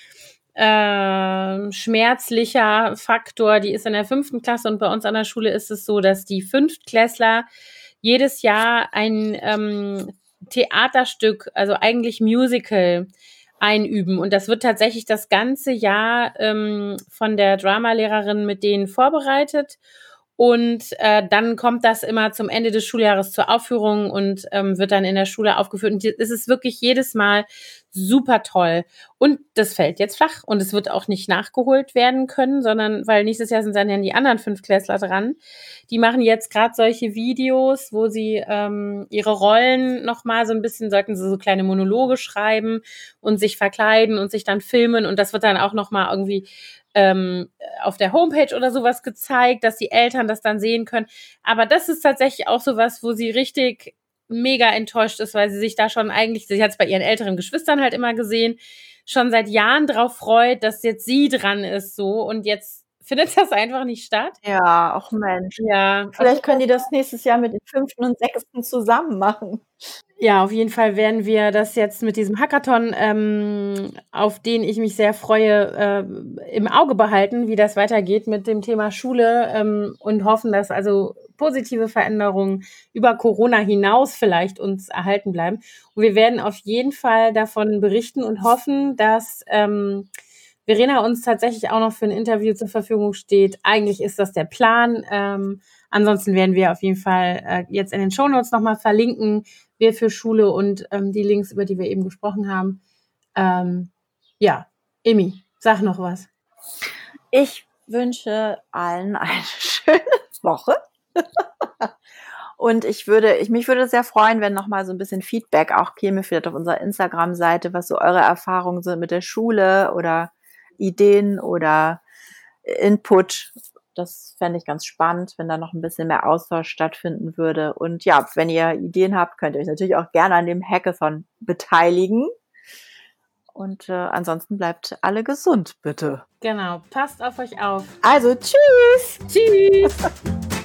ähm, schmerzlicher Faktor. Die ist in der fünften Klasse und bei uns an der Schule ist es so, dass die Fünftklässler jedes Jahr ein, ähm, Theaterstück, also eigentlich Musical einüben. Und das wird tatsächlich das ganze Jahr, ähm, von der Dramalehrerin mit denen vorbereitet. Und, äh, dann kommt das immer zum Ende des Schuljahres zur Aufführung und, ähm, wird dann in der Schule aufgeführt. Und es ist wirklich jedes Mal super toll. Und das fällt jetzt flach und es wird auch nicht nachgeholt werden können, sondern weil nächstes Jahr sind dann ja die anderen Fünftklässler dran. Die machen jetzt grad solche Videos, wo sie, ähm, ihre Rollen noch mal so 'n bisschen sollten sie so kleine Monologe schreiben und sich verkleiden und sich dann filmen. Und das wird dann auch noch mal irgendwie, ähm, auf der Homepage oder so was gezeigt, dass die Eltern das dann sehen können. Aber das ist tatsächlich auch so was, wo sie richtig mega enttäuscht ist, weil sie sich da schon eigentlich sie hat's bei ihren älteren Geschwistern halt immer gesehen, schon seit Jahren drauf freut, dass jetzt sie dran ist so und jetzt findet das einfach nicht statt. Ja, ach Mensch. Ja, auf Vielleicht jeden können Fall die das nächstes Jahr mit den fünften und sechsten zusammen machen. Ja, auf jeden Fall werden wir das jetzt mit diesem Hackathon, ähm, auf den ich mich sehr freue, äh, im Auge behalten, wie das weitergeht mit dem Thema Schule, ähm, und hoffen, dass also positive Veränderungen über Corona hinaus vielleicht uns erhalten bleiben. Und wir werden auf jeden Fall davon berichten und hoffen, dass, ähm, Verena uns tatsächlich auch noch für 'n Interview zur Verfügung steht. Eigentlich ist das der Plan. Ähm, ansonsten werden wir auf jeden Fall, äh, jetzt in den Shownotes noch mal verlinken, wir für Schule und, ähm, die Links, über die wir eben gesprochen haben. Ähm, ja, Emmi, sag noch was. Ich wünsche allen eine schöne Woche. Und ich würde ich mich würde sehr freuen, wenn noch mal so 'n bisschen Feedback auch käme, vielleicht auf unserer Instagram-Seite, was so eure Erfahrungen sind mit der Schule oder Ideen oder Input. Das fände ich ganz spannend, wenn da noch 'n bisschen mehr Austausch stattfinden würde. Und ja, wenn ihr Ideen habt, könnt ihr euch natürlich auch gerne an dem Hackathon beteiligen. Und, äh, ansonsten bleibt alle gesund, bitte. Genau, passt auf euch auf. Also, tschüss. Tschüss.